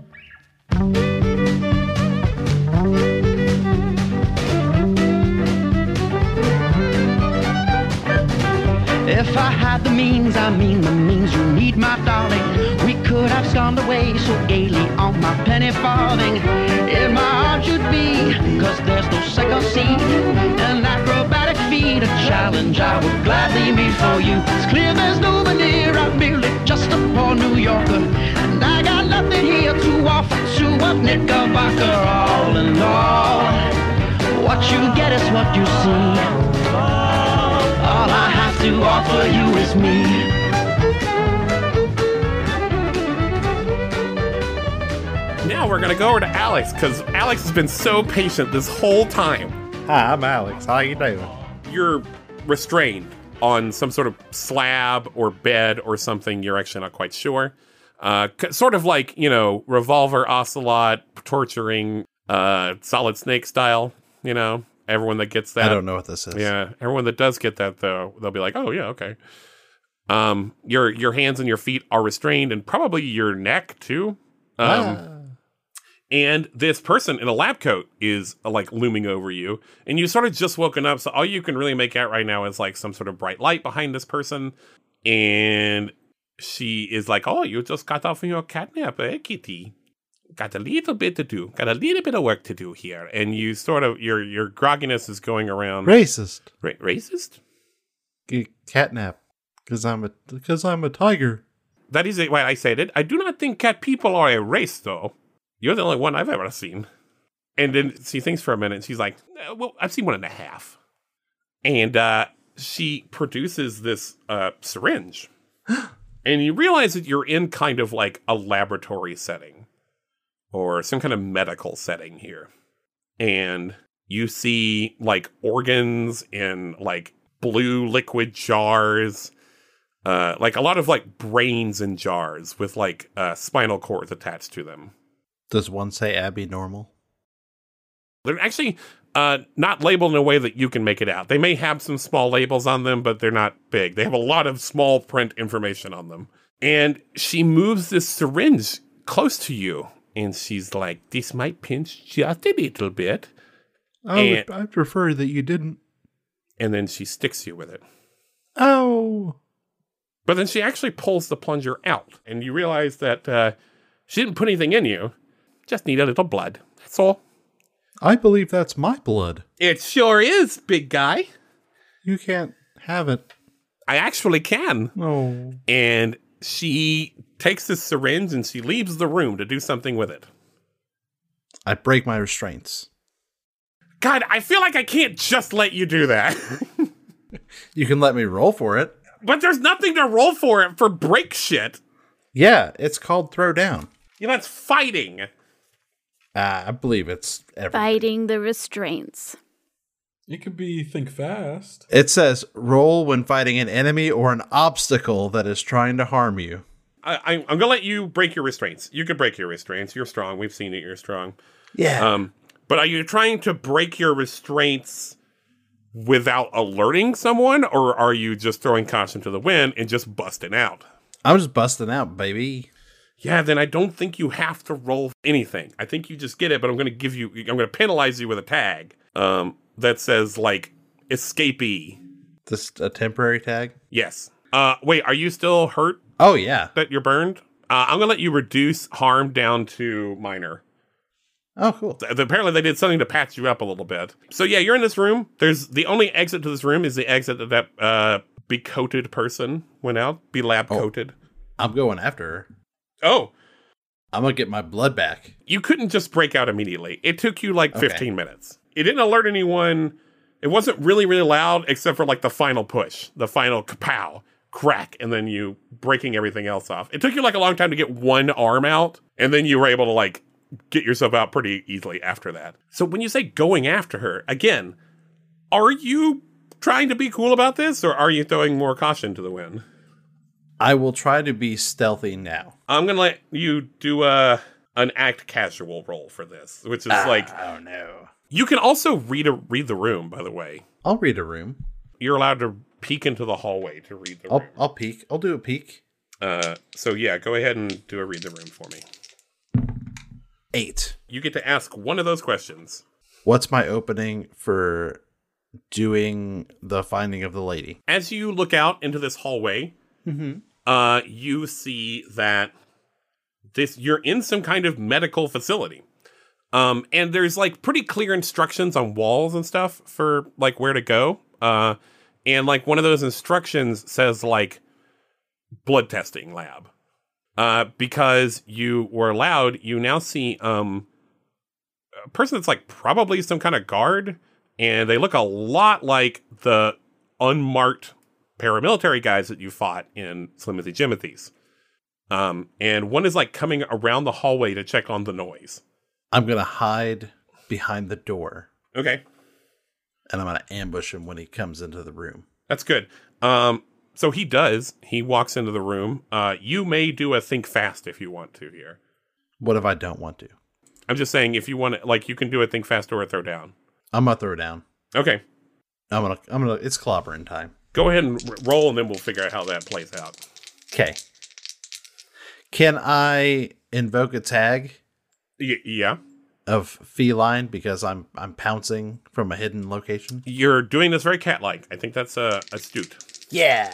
S5: If I had the means, I mean the means you need, my darling, we could have stormed away so gaily on my penny farthing. In my arms you'd be, cause there's no second seat. An acrobatic feat, a challenge I would gladly meet for you. It's clear there's no veneer, I'm merely just a poor New Yorker, and I got nothing here to offer to a knickerbocker. All in all, what you get is what you see. All I have to offer you is me.
S4: Now we're going to go over to Alex, because Alex has been so patient this whole time.
S3: Hi, I'm Alex. How you doing?
S4: You're restrained on some sort of slab or bed or something. You're actually not quite sure. Sort of like, Revolver Ocelot torturing Solid Snake style, Everyone that gets that.
S3: I don't know what this is.
S4: Yeah. Everyone that does get that, though, they'll be like, oh, yeah, okay. Your hands and your feet are restrained, and probably your neck, too. And this person in a lab coat is, looming over you. And you sort of just woken up, so all you can really make out right now is, some sort of bright light behind this person. And she is like, oh, you just got off of your catnap, eh, kitty? Got a little bit to do. Got a little bit of work to do here. And you sort of, your grogginess is going around.
S3: Racist.
S4: Racist?
S3: Catnap. Because I'm a tiger.
S4: That is why I said it. I do not think cat people are a race, though. You're the only one I've ever seen. And then she thinks for a minute, and she's like, well, I've seen 1.5. And she produces this syringe. And you realize that you're in kind of like a laboratory setting. Or some kind of medical setting here. And you see, organs in, blue liquid jars. A lot of, brains in jars with, spinal cords attached to them.
S3: Does one say Abby Normal?
S4: They're actually not labeled in a way that you can make it out. They may have some small labels on them, but they're not big. They have a lot of small print information on them. And she moves this syringe close to you. And she's like, this might pinch just a little bit.
S3: I prefer that you didn't.
S4: And then she sticks you with it.
S3: Oh.
S4: But then she actually pulls the plunger out. And you realize that she didn't put anything in you. Just need a little blood. That's all.
S3: I believe that's my blood.
S4: It sure is, big guy.
S3: You can't have it.
S4: I actually can.
S3: No.
S4: And she takes this syringe and she leaves the room to do something with it.
S3: I break my restraints.
S4: God, I feel like I can't just let you do that.
S3: You can let me roll for it.
S4: But there's nothing to roll for break shit.
S3: Yeah, it's called throw down.
S4: You know, that's fighting.
S3: I believe it's everything.
S2: Fighting the restraints.
S6: It could be think fast.
S3: It says roll when fighting an enemy or an obstacle that is trying to harm you.
S4: I'm going to let you break your restraints. You can break your restraints. You're strong. We've seen it. You're strong.
S3: Yeah.
S4: But are you trying to break your restraints without alerting someone, or are you just throwing caution to the wind and just busting out?
S3: I'm just busting out, baby.
S4: Yeah, then I don't think you have to roll anything. I think you just get it, but I'm going to penalize you with a tag that says, like, escapee.
S3: This a temporary tag?
S4: Yes. Wait, are you still hurt
S3: Oh, yeah.
S4: that you're burned? I'm going to let you reduce harm down to minor.
S3: Oh, cool.
S4: Apparently they did something to patch you up a little bit. So yeah, you're in this room. There's the only exit to this room is the exit that be-coated person went out. Be lab-coated.
S3: I'm going after her.
S4: Oh.
S3: I'm going to get my blood back.
S4: You couldn't just break out immediately. It took you like 15 minutes. It didn't alert anyone. It wasn't really, really loud except for like the final push. The final kapow, crack, and then you breaking everything else off. It took you like a long time to get one arm out, and then you were able to like get yourself out pretty easily after that. So when you say going after her, again, are you trying to be cool about this, or are you throwing more caution to the wind?
S3: I will try to be stealthy now.
S4: I'm going to let you do an act casual roll for this, which is like...
S3: Oh, no.
S4: You can also read the room, by the way.
S3: I'll read a room.
S4: You're allowed to peek into the hallway to read the room.
S3: I'll peek. I'll do a peek.
S4: So yeah, go ahead and do a read the room for me.
S3: 8.
S4: You get to ask one of those questions.
S3: What's my opening for doing the finding of the lady?
S4: As you look out into this hallway, you see that you're in some kind of medical facility. And there's like pretty clear instructions on walls and stuff for like where to go. And like one of those instructions says like blood testing lab. Because you were allowed, you now see a person that's like probably some kind of guard, and they look a lot like the unmarked paramilitary guys that you fought in Slimothy Jimothy's. And one is like coming around the hallway to check on the noise.
S3: I'm going to hide behind the door.
S4: Okay.
S3: And I'm going to ambush him when he comes into the room.
S4: That's good. So he does. He walks into the room. You may do a think fast if you want to here.
S3: What if I don't want to?
S4: I'm just saying if you want to, like, you can do a think fast or a throw down.
S3: I'm going to throw down.
S4: Okay.
S3: I'm gonna. It's clobbering time.
S4: Go ahead and roll, and then we'll figure out how that plays out.
S3: Okay. Can I invoke a tag?
S4: Yeah.
S3: Of feline because I'm pouncing from a hidden location?
S4: You're doing this very cat-like. I think that's astute.
S3: Yeah.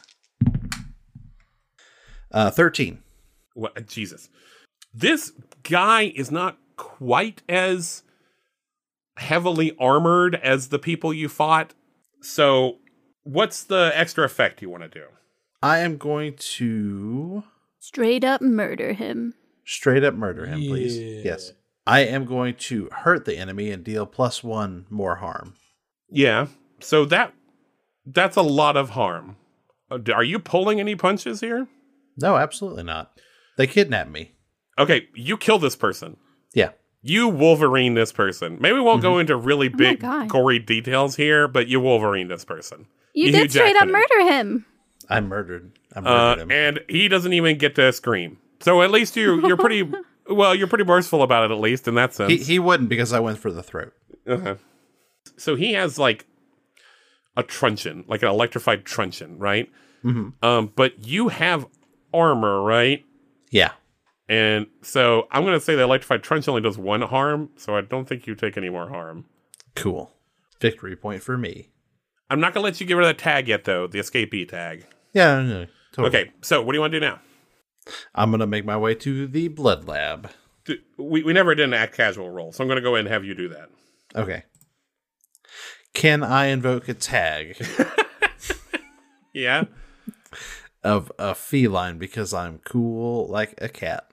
S3: 13.
S4: What? Jesus. This guy is not quite as heavily armored as the people you fought. So what's the extra effect you want to do?
S3: I am going to...
S2: Straight up murder him.
S3: Straight up murder him, please. Yes. I am going to hurt the enemy and deal +1 more harm.
S4: Yeah. So that's a lot of harm. Are you pulling any punches here?
S3: No, absolutely not. They kidnapped me.
S4: Okay, you kill this person.
S3: Yeah.
S4: You Wolverine this person. Maybe we won't go into really big,
S2: God.
S4: gory details here, but you Wolverine this person.
S2: You
S4: Hugh
S2: did straight up
S4: Jackman
S2: murder him.
S3: I murdered him.
S4: And he doesn't even get to scream. So at least you're pretty well. You're pretty merciful about it, at least in that sense.
S3: He wouldn't because I went for the throat.
S4: Uh-huh. So he has like a truncheon, like an electrified truncheon, right?
S3: Mm-hmm.
S4: But you have armor, right?
S3: Yeah.
S4: And so I'm going to say the electrified truncheon only does 1 harm, so I don't think you take any more harm.
S3: Cool. Victory point for me.
S4: I'm not going to let you get rid of that tag yet, though, the escapee tag.
S3: Yeah, no, totally.
S4: Okay, so what do you want to do now?
S3: I'm going to make my way to the blood lab.
S4: We never did an act casual roll, so I'm going to go ahead and have you do that.
S3: Okay. Can I invoke a tag
S4: Yeah.
S3: of a feline because I'm cool like a cat?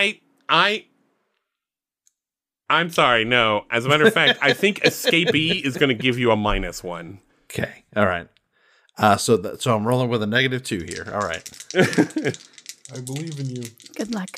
S4: I'm sorry, no. As a matter of fact, I think escapee is going to give you a -1.
S3: Okay. All right. So I'm rolling with a -2 here. All right.
S6: I believe in you.
S2: Good luck.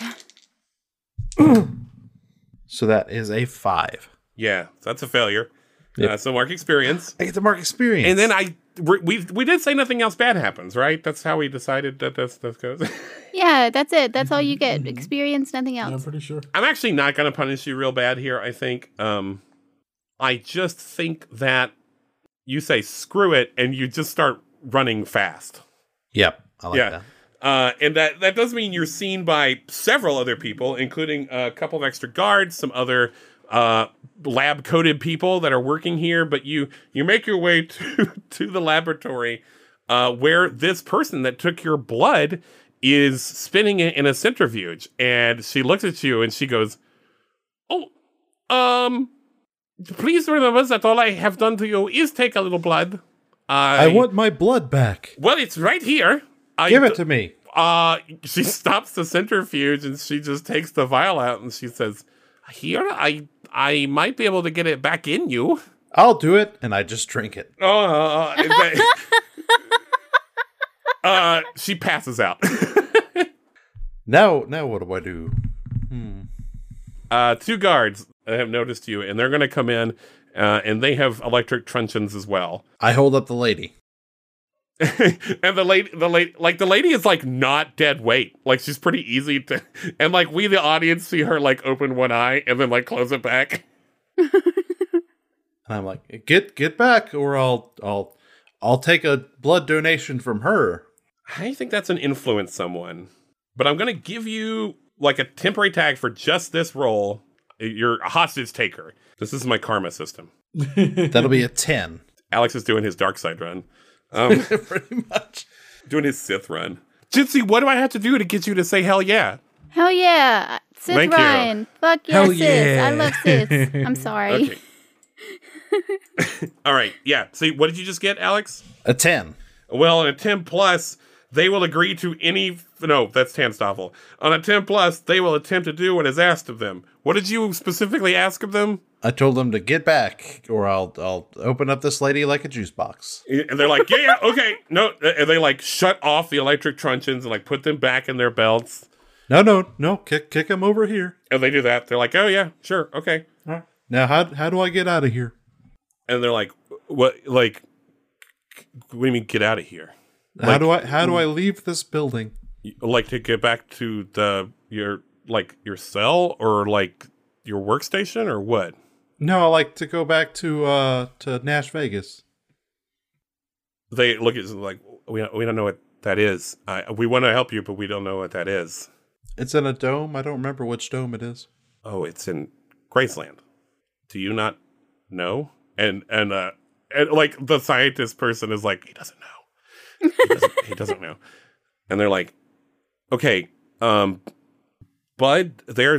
S3: So that is a 5.
S4: Yeah, so that's a failure.
S3: Yep.
S4: So mark experience.
S3: I get to mark experience.
S4: And then we did say nothing else bad happens, right? That's how we decided that this goes.
S2: Yeah, that's it. That's all you get. Experience, nothing
S6: Yeah, I'm
S2: else.
S6: pretty sure.
S4: I'm actually not going to punish you real bad here, I think. I just think that you say screw it and you just start running fast.
S3: Yep. I like
S4: Yeah.
S3: that.
S4: And that does mean you're seen by several other people, including a couple of extra guards, some other lab-coated people that are working here. But you make your way to the laboratory where this person that took your blood is spinning it in a centrifuge. And she looks at you and she goes, please remember that all I have done to you is take a little blood.
S3: I want my blood back.
S4: Well, it's right here.
S3: Give it to me.
S4: She stops the centrifuge and she just takes the vial out and she says, "Here, I might be able to get it back in you."
S3: I'll do it, and I just drink it.
S4: She passes out.
S3: Now what do I do?
S4: 2 guards have noticed you, and they're going to come in, and they have electric truncheons as well.
S3: I hold up the lady.
S4: And the lady is like not dead weight. Like she's pretty easy to, and like we, the audience, see her like open one eye and then like close it back.
S3: And I'm like, get back, or I'll take a blood donation from her.
S4: I think that's an influence someone, but I'm going to give you like a temporary tag for just this role. You're a hostage taker. This is my karma system.
S3: That'll be a 10.
S4: Alex is doing his dark side run.
S3: Pretty much.
S4: Doing his Sith run. Jitsi, what do I have to do to get you to say hell yeah?
S2: Hell yeah. Sith
S4: Thank you.
S2: Ryan. Fuck yeah,
S6: Hell
S2: Sith.
S6: yeah.
S2: I love Sith. I'm sorry.
S4: Okay. All right. Yeah. See, what did you just get, Alex?
S3: A 10.
S4: Well, on a 10 plus, they will agree to any. No, that's Tanstoffel. On a 10 plus, they will attempt to do what is asked of them. What did you specifically ask of them?
S3: I told them to get back, or I'll open up this lady like a juice box.
S4: And they're like, yeah, okay. No. And they like shut off the electric truncheons and like put them back in their belts.
S3: No. Kick them over here.
S4: And they do that. They're like, oh, yeah, sure. Okay.
S3: All right. Now, how do I get out of here?
S4: And they're like, what? Like, what do you mean get out of here?
S3: How do I leave this building?
S4: Like to get back to your cell or like your workstation or what?
S3: No, I like to go back to Nash Vegas.
S4: They look at you like, we don't know what that is. We want to help you, but we don't know what that is.
S3: It's in a dome. I don't remember which dome it is.
S4: Oh, it's in Graceland. Do you not know? And like the scientist person is like, he doesn't know. He doesn't know. And they're like, okay, Bud,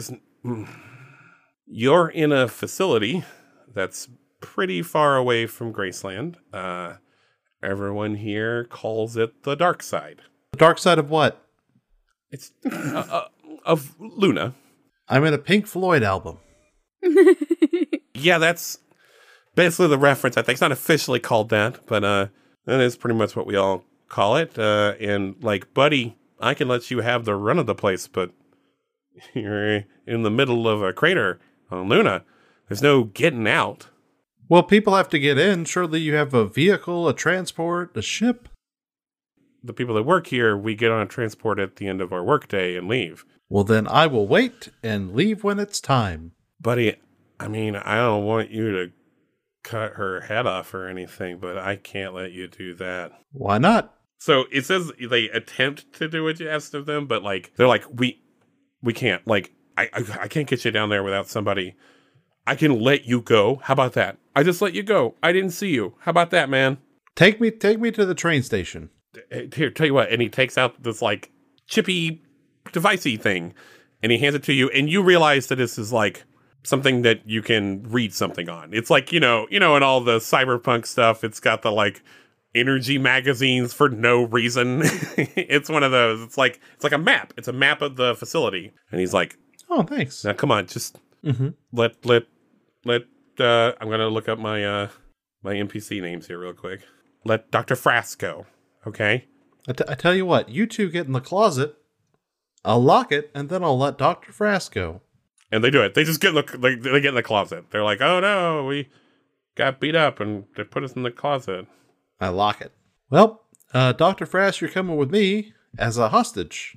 S4: you're in a facility that's pretty far away from Graceland. Everyone here calls it the dark side.
S3: The dark side of what?
S4: It's of Luna.
S3: I'm in a Pink Floyd album.
S4: Yeah, that's basically the reference. I think it's not officially called that, but that is pretty much what we all call it. And like, buddy, I can let you have the run of the place, but you're in the middle of a crater on Luna. There's no getting out.
S3: Well, people have to get in. Surely you have a vehicle, a transport, a ship.
S4: The people that work here, we get on a transport at the end of our workday and leave.
S3: Well, then I will wait and leave when it's time.
S4: Buddy, I mean, I don't want you to cut her head off or anything, but I can't let you do that.
S3: Why not?
S4: So it says they attempt to do what you asked of them, but like they're like, we can't. Like, I can't get you down there without somebody. I can let you go. How about that? I just let you go. I didn't see you. How about that, man?
S3: Take me to the train station.
S4: Here, tell you what. And he takes out this like chippy, devicey thing, and he hands it to you, and you realize that this is like something that you can read something on. It's like, in all the cyberpunk stuff, it's got the like energy magazines for no reason. It's one of those. It's like a map. It's a map of the facility. And he's like,
S3: Oh, thanks.
S4: now come on, just let I'm gonna look up my my NPC names here real quick. Let Dr. Frask go, okay?
S3: I tell you what, you two get in the closet. I'll lock it, and then I'll let Dr. Frask go.
S4: And they do it. They just get they get in the closet. They're like, oh no, we got beat up, and they put us in the closet.
S3: I lock it. Well, Dr. Frask, you're coming with me as a hostage.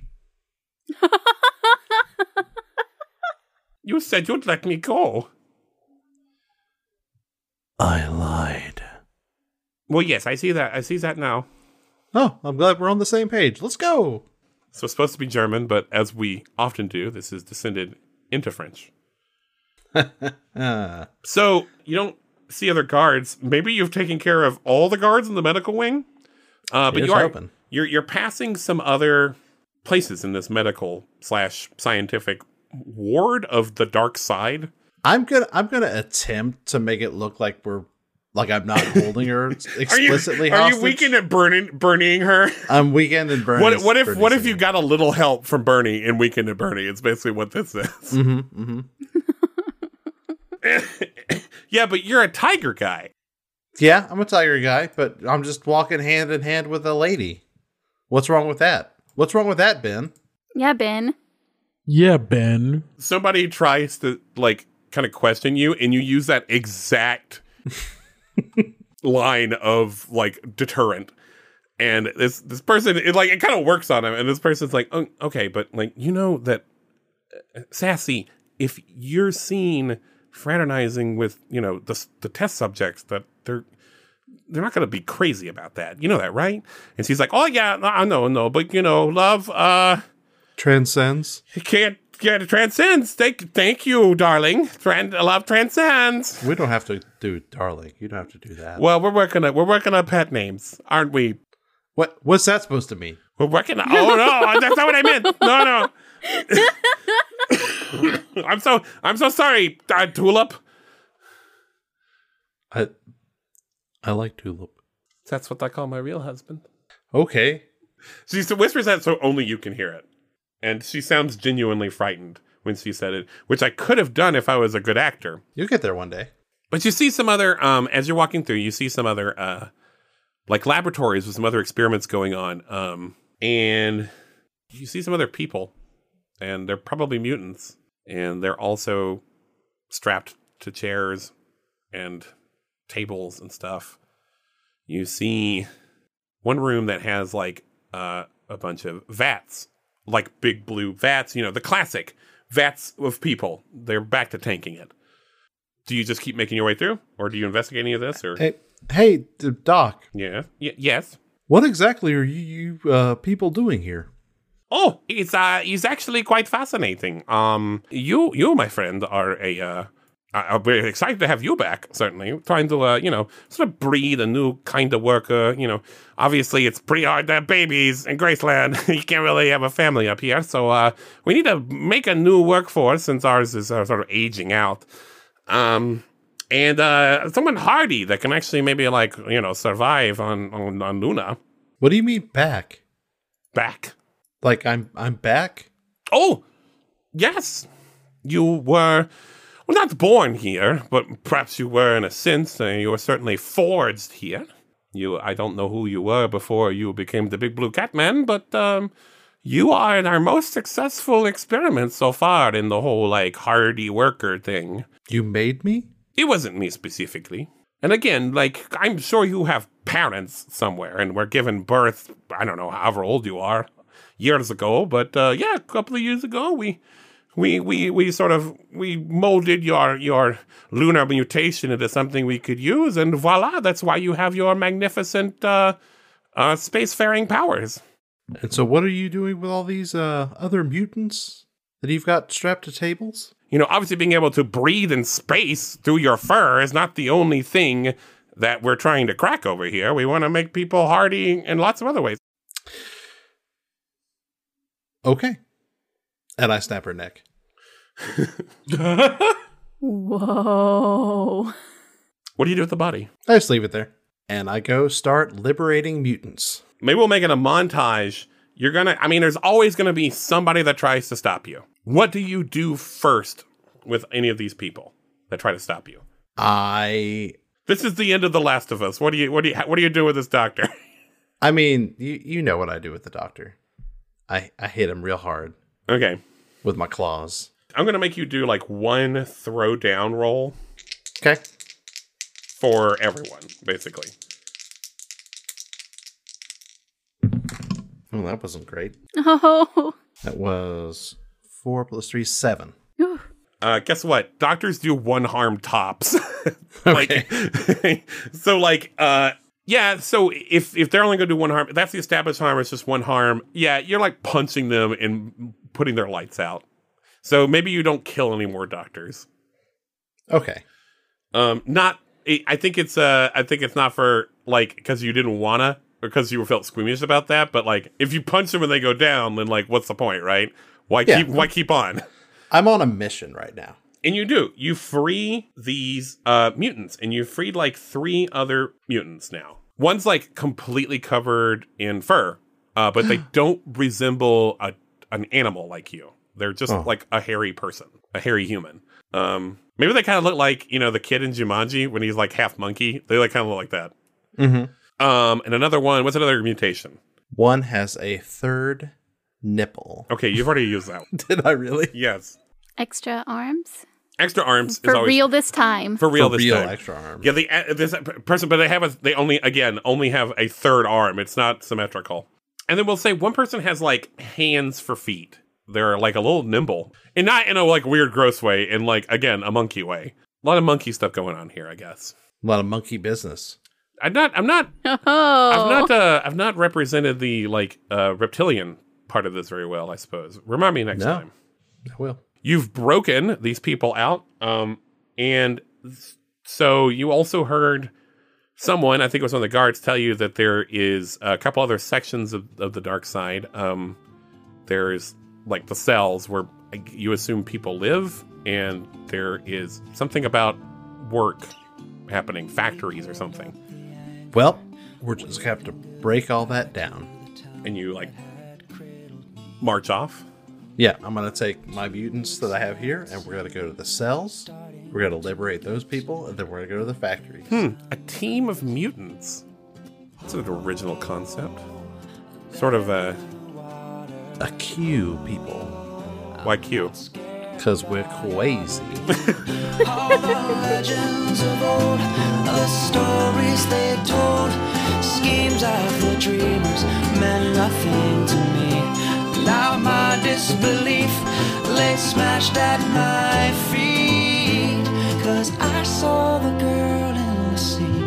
S4: You said you'd let me go.
S3: I lied.
S4: Well, yes, I see that. I see that now.
S3: Oh, I'm glad we're on the same page. Let's go.
S4: So it's supposed to be German, but as we often do, this is descended into French. So you don't see other guards. Maybe you've taken care of all the guards in the medical wing, but you're passing some other places in this medical / scientific ward of the dark side.
S3: I'm gonna attempt to make it look like I'm not holding her explicitly
S4: Are
S3: hostage.
S4: you weekend at Bernieing her?
S3: I'm weekend at Bernie.
S4: What if you got a little help from Bernie in Weekend at Bernie? It's basically what this is.
S3: Mm-hmm.
S4: Yeah, but you're a tiger guy.
S3: Yeah, I'm a tiger guy, but I'm just walking hand in hand with a lady. What's wrong with that? What's wrong with that, Ben?
S2: Yeah, Ben.
S6: Yeah, Ben.
S4: Somebody tries to kind of question you, and you use that exact line of deterrent, and this person it kind of works on him, and this person's like, oh, okay, but that Sassy, if you're seen fraternizing with the test subjects, that they're not going to be crazy about that, that, right? And she's like, oh yeah, I know, but love
S3: transcends.
S4: You can't get it transcends. Thank you, darling. Love transcends.
S3: We don't have to do darling. You don't have to do that.
S4: Well, we're working on pet names, aren't we?
S3: What's that supposed to mean?
S4: We're working on, oh no, that's not what I meant. No. I'm so sorry, Tulip.
S3: I like Tulip.
S4: That's what I call my real husband.
S3: Okay.
S4: She whispers that so only you can hear it. And she sounds genuinely frightened when she said it, which I could have done if I was a good actor.
S3: You'll get there one day.
S4: But you see some other, as you're walking through, you see some other, laboratories with some other experiments going on. And you see some other people, and they're probably mutants. And they're also strapped to chairs and tables and stuff. You see one room that has, a bunch of vats. Like big blue vats, the classic vats of people. They're back to tanking it. Do you just keep making your way through? Or do you investigate any of this? Or
S3: Hey, Doc.
S4: Yeah. Yes?
S3: What exactly are you people doing here?
S4: Oh, it's actually quite fascinating. You, my friend, are I'm very excited to have you back, certainly. Trying to, sort of breed a new kind of worker. Obviously it's pretty hard to have babies in Graceland. You can't really have a family up here. So we need to make a new workforce since ours is sort of aging out. And someone hardy that can actually maybe, survive on Luna.
S3: What do you mean back?
S4: Back?
S3: Like I'm back?
S4: Oh, yes. You were... Well, not born here, but perhaps you were in a sense. You were certainly forged here. I don't know who you were before you became the Big Blue Cat Man, but you are in our most successful experiment so far in the whole, hardy worker thing.
S3: You made me?
S4: It wasn't me specifically. And again, I'm sure you have parents somewhere and were given birth, I don't know, however old you are, years ago. But a couple of years ago, we molded your lunar mutation into something we could use, and voila, that's why you have your magnificent spacefaring powers.
S3: And so what are you doing with all these other mutants that you've got strapped to tables?
S4: Obviously being able to breathe in space through your fur is not the only thing that we're trying to crack over here. We want to make people hardy in lots of other ways.
S3: Okay. And I snap her neck.
S2: Whoa.
S8: What do you do with the body?
S3: I just leave it there. And I go start liberating mutants.
S8: Maybe we'll make it a montage. There's always gonna be somebody that tries to stop you. What do you do first with any of these people that try to stop you? This is the end of The Last of Us. What do you do with this doctor?
S3: I mean, you know what I do with the doctor. I hit him real hard.
S8: Okay.
S3: With my claws.
S8: I'm going to make you do like one throw down roll.
S3: Okay.
S8: For everyone, basically.
S3: Oh, that wasn't great.
S2: Oh.
S3: That was 4 + 3, 7.
S8: Guess what? Doctors do one harm tops.
S3: Okay.
S8: So if they're only going to do one harm, that's the established harm, it's just one harm. Yeah, you're like punching them and putting their lights out. So maybe you don't kill any more doctors.
S3: Okay.
S8: I think it's not for like, because you didn't wanna, or because you felt squeamish about that, but like, if you punch them and they go down, then like, what's the point, right? Why keep on?
S3: I'm on a mission right now.
S8: And you free these mutants, and you freed like 3 other mutants now. One's like completely covered in fur, but they don't resemble an animal like you. They're just like a hairy person, a hairy human. Maybe they kind of look like, the kid in Jumanji when he's like half monkey. They like kind of look like that.
S3: Mm-hmm.
S8: And another one, what's another mutation?
S3: One has a 3rd nipple.
S8: Okay, you've already used that.
S3: Did I really?
S8: Yes.
S2: Extra arms?
S8: Extra arms
S2: for
S8: is always
S2: real this time.
S8: For real this time.
S3: Extra arm.
S8: Yeah, this person, but they only have a 3rd arm. It's not symmetrical. And then we'll say one person has like hands for feet. They're like a little nimble, and not in a like weird, gross way. And like again, a monkey way. A lot of monkey stuff going on here, I guess.
S3: A lot of monkey business.
S8: I've not represented the like reptilian part of this very well, I suppose. Remind me next time.
S3: I will.
S8: You've broken these people out, and so you also heard someone, I think it was one of the guards, tell you that there is a couple other sections of the dark side. There's like the cells where you assume people live, and there is something about work happening, factories or something.
S3: Well, we're just gonna have to break all that down.
S8: And you like march off?
S3: Yeah, I'm going to take my mutants that I have here, and we're going to go to the cells. We're going to liberate those people, and then we're going to go to the factories.
S8: A team of mutants. That's an original concept. Sort of a
S3: Q people.
S8: Why Q?
S3: Because we're crazy.
S5: All the legends of old, the stories they told, schemes of the dreamers meant nothing to me. Now my disbelief lay smashed at my feet, 'cause I saw the girl in the sea.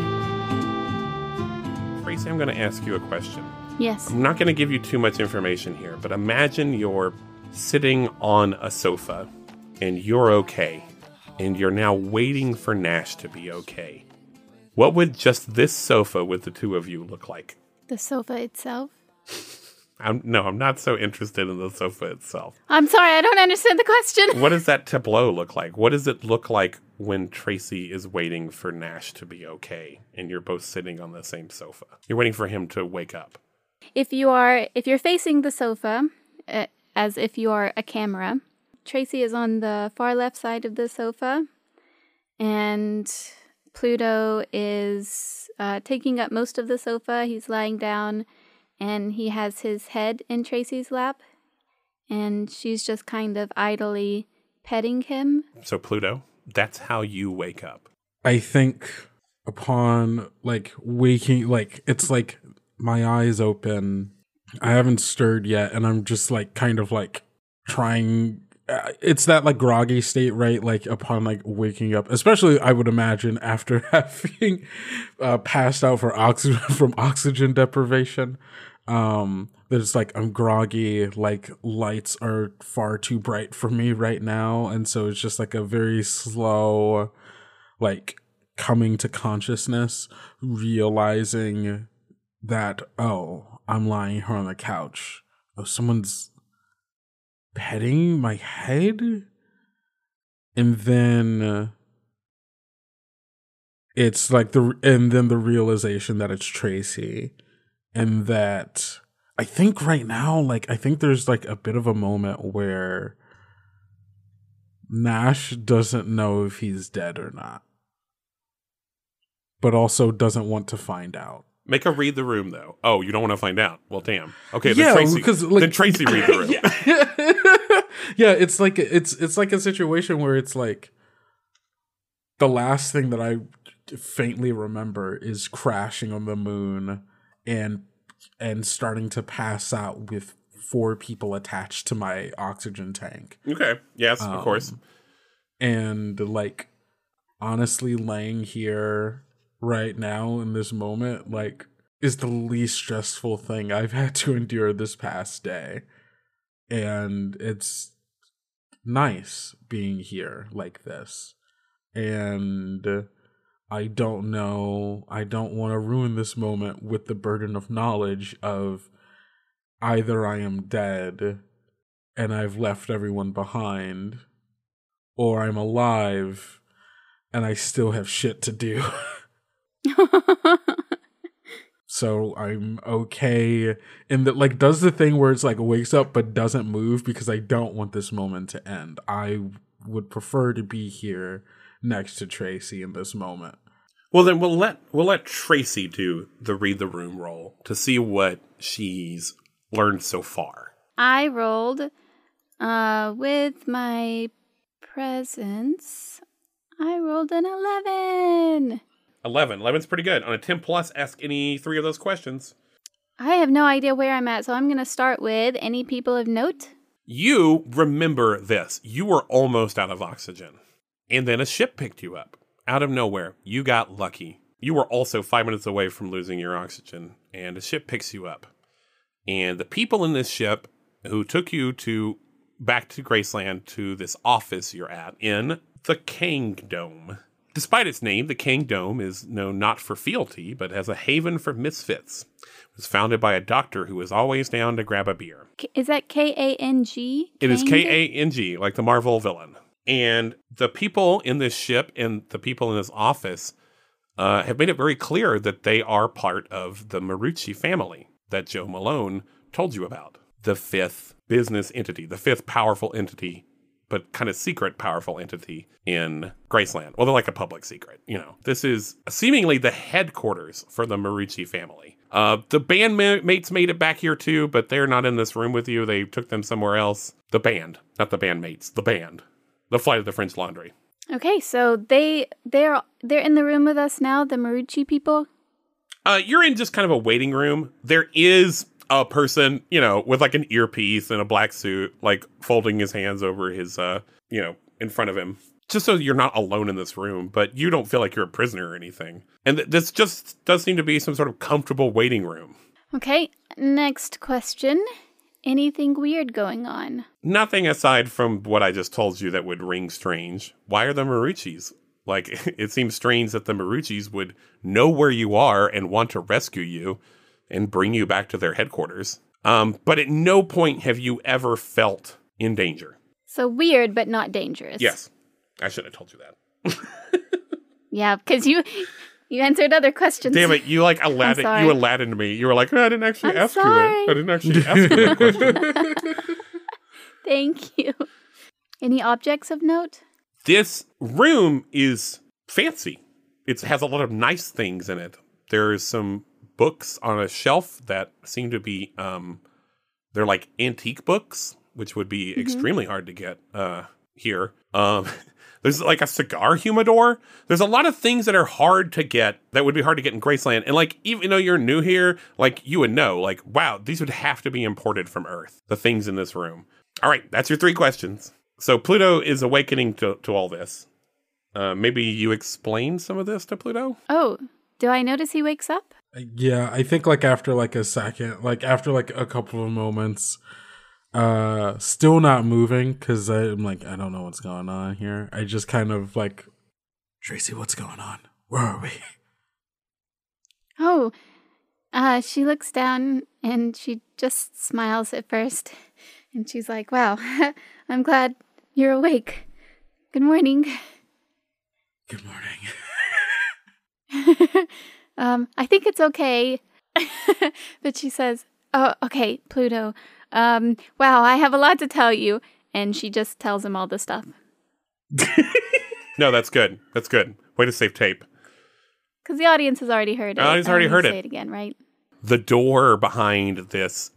S8: Tracy, I'm going to ask you a question.
S2: Yes.
S8: I'm not going to give you too much information here, but imagine you're sitting on a sofa and you're okay, and you're now waiting for Nash to be okay. What would just this sofa with the two of you look like?
S2: The sofa itself?
S8: I'm not so interested in the sofa itself.
S2: I'm sorry, I don't understand the question.
S8: What does that tableau look like? What does it look like when Tracy is waiting for Nash to be okay and you're both sitting on the same sofa? You're waiting for him to wake up.
S2: If you're facing the sofa, as if you are a camera, Tracy is on the far left side of the sofa, and Pluto is taking up most of the sofa. He's lying down, and he has his head in Tracy's lap, and she's just kind of idly petting him.
S8: So Pluto, that's how you wake up.
S6: I think upon like waking, like it's like my eyes open, I haven't stirred yet, and I'm just like kind of like trying. It's that like groggy state, right? Like upon like waking up, especially I would imagine after having passed out from oxygen deprivation. There's like I'm groggy, like lights are far too bright for me right now, and so it's just like a very slow, like coming to consciousness, realizing that I'm lying here on the couch. Oh, someone's petting my head. And then it's like and then the realization that it's Tracy. And that I think right now, like, I think there's like a bit of a moment where Nash doesn't know if he's dead or not, but also doesn't want to find out.
S8: Make her read the room, though. Oh, you don't want to find out? Well, damn. Okay,
S6: Yeah,
S8: then Tracy,
S6: because, like-
S8: then Tracy read the room.
S6: Yeah, it's like a situation where it's like the last thing that I faintly remember is crashing on the moon and starting to pass out with 4 people attached to my oxygen tank.
S8: Okay. Yes, of course.
S6: And like honestly laying here right now in this moment like is the least stressful thing I've had to endure this past day. And it's nice being here like this. And I don't know, I don't want to ruin this moment with the burden of knowledge of either I am dead and I've left everyone behind, or I'm alive and I still have shit to do. So I'm okay. And that like does the thing where it's like wakes up but doesn't move because I don't want this moment to end. I would prefer to be here next to Tracy in this moment.
S8: Well, then we'll let Tracy do the read the room roll to see what she's learned so far.
S2: I rolled with my presence. I rolled an 11.
S8: 11's pretty good. On a 10 plus, ask any 3 of those questions.
S2: I have no idea where I'm at, so I'm going to start with any people of note.
S8: You remember this. You were almost out of oxygen. And then a ship picked you up. Out of nowhere. You got lucky. You were also 5 minutes away from losing your oxygen. And a ship picks you up. And the people in this ship who took you back to Graceland to this office you're at in the Kingdome. Despite its name, the Kingdome is known not for fealty, but as a haven for misfits. It was founded by a doctor who was always down to grab a beer.
S2: Is that K-A-N-G?
S8: It is K-A-N-G, like the Marvel villain. And the people in this ship and the people in this office have made it very clear that they are part of the Marucci family that Joe Malone told you about. The 5th business entity, the 5th powerful entity, but kind of secret powerful entity in Graceland. Well, they're like a public secret, you know. This is seemingly the headquarters for the Marucci family. The bandmates made it back here too, but they're not in this room with you. They took them somewhere else. The band, not the bandmates, the band. The Flight of the French Laundry.
S2: Okay, so they're in the room with us now, the Marucci people?
S8: You're in just kind of a waiting room. There is a person, you know, with like an earpiece and a black suit, like folding his hands over his, in front of him. Just so you're not alone in this room, but you don't feel like you're a prisoner or anything. And this just does seem to be some sort of comfortable waiting room. Okay,
S2: next question. Anything weird going on?
S8: Nothing aside from what I just told you that would ring strange. Why are the Maruccis? Like, it seems strange that the Maruccis would know where you are and want to rescue you and bring you back to their headquarters. But at no point have you ever felt in danger.
S2: So weird, but not dangerous.
S8: Yes. I should have told you that.
S2: Yeah, because you answered other questions.
S8: Damn it, you like Aladdin. You Aladdined me. You were like, I didn't actually ask you that. I didn't actually ask you that question.
S2: Thank you. Any objects of note?
S8: This room is fancy. It has a lot of nice things in it. There's some books on a shelf that seem to be, they're like antique books, which would be extremely hard to get here. There's like a cigar humidor. There's a lot of things that are hard to get, that would be hard to get in Graceland. And like, even though you're new here, like you would know, like, wow, these would have to be imported from Earth, the things in this room. All right, that's your 3 questions. So Pluto is awakening to all this. Maybe you explain some of this to Pluto?
S2: Oh, do I notice he wakes up?
S6: Yeah, I think like after like a second, like after like a couple of moments, still not moving because I'm like, I don't know what's going on here. I just kind of like, Tracy, what's going on? Where are we?
S2: Oh, she looks down and she just smiles at first. And she's like, wow, I'm glad you're awake. Good morning.
S6: Good morning.
S2: I think it's okay. But she says, oh, okay, Pluto. Wow, I have a lot to tell you. And she just tells him all the stuff.
S8: No, that's good. That's good. Way to save tape.
S2: Because the audience has already heard it.
S8: The audience already heard it.
S2: Say it again, right?
S8: The door behind this,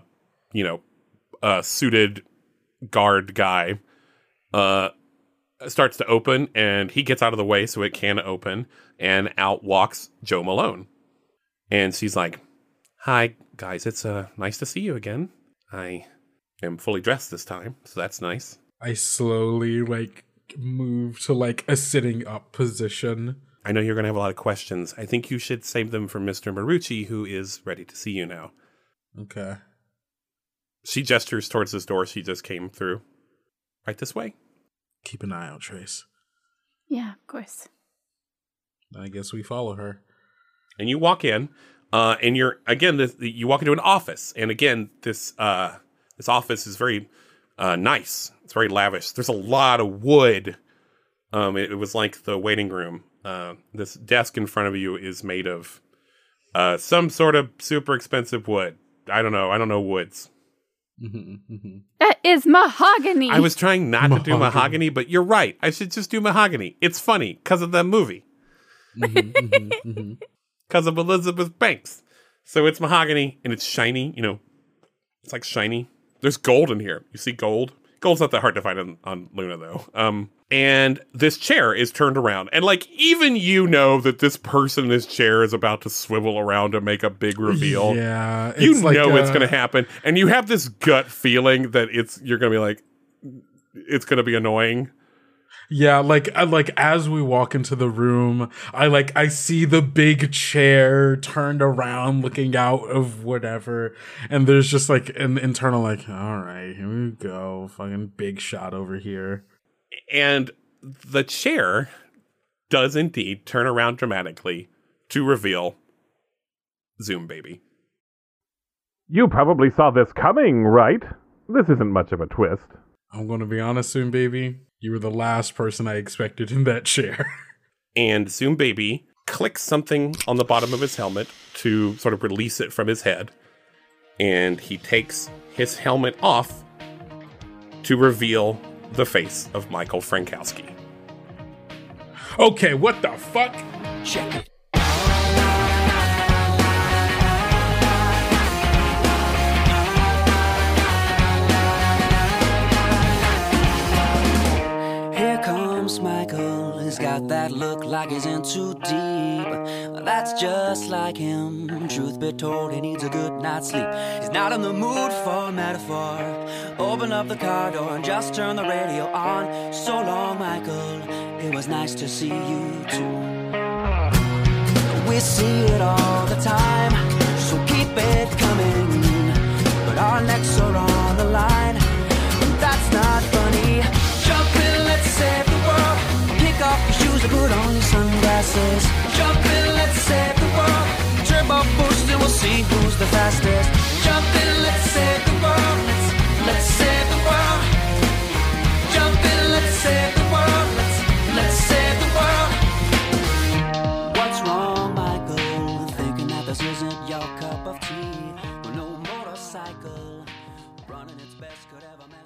S8: suited guard guy, starts to open, and he gets out of the way so it can open, and out walks Jo Malone. And she's like, hi, guys, it's nice to see you again. I am fully dressed this time, so that's nice.
S6: I slowly, move to, a sitting up position.
S8: I know you're going to have a lot of questions. I think you should save them for Mr. Marucci, who is ready to see you now.
S6: Okay.
S8: She gestures towards this door she just came through. Right this way.
S6: Keep an eye out, Trace.
S2: Yeah, of course.
S6: I guess we follow her.
S8: And you walk in, and you walk into an office. And again, this office is very nice. It's very lavish. There's a lot of wood. It was like the waiting room. This desk in front of you is made of some sort of super expensive wood. I don't know woods.
S2: That is mahogany.
S8: I was trying not to do mahogany, but you're right. I should just do mahogany. It's funny because of the movie. Because of Elizabeth Banks. So it's mahogany, and it's shiny. It's like shiny. There's gold in here. You see gold? Gold's not that hard to find on Luna, though. And this chair is turned around. And, even that this person in this chair is about to swivel around to make a big reveal.
S6: Yeah.
S8: It's going to happen. And you have this gut feeling that you're going to be like, it's going to be annoying.
S6: Yeah, as we walk into the room, I see the big chair turned around looking out of whatever, and there's just an internal all right, here we go, fucking big shot over here.
S8: And the chair does indeed turn around dramatically to reveal Zoom Baby.
S4: You probably saw this coming, right? This isn't much of a twist.
S6: I'm going to be honest, Zoom Baby. You were the last person I expected in that chair.
S8: And Zoom Baby clicks something on the bottom of his helmet to sort of release it from his head. And he takes his helmet off to reveal the face of Michael Frankowski.
S6: Okay, what the fuck?
S5: Check it. Michael, he's got that look like he's in too deep. That's just like him. Truth be told, he needs a good night's sleep. He's not in the mood for a metaphor. Open up the car door and just turn the radio on. So long, Michael, it was nice to see you too. We see it all the time, so keep it coming. But our necks are on the line, that's not funny. Jump in, let's save the world. Pick off your shoes and put on your sunglasses. Jump in, let's save the world. Turbo boost and we'll see who's the fastest. Jump in, let's save the world. Let's save the world. Jump in, let's save the world. Let's save the world. What's wrong, Michael? Thinking that this isn't your cup of tea. Well, no motorcycle running its best could ever make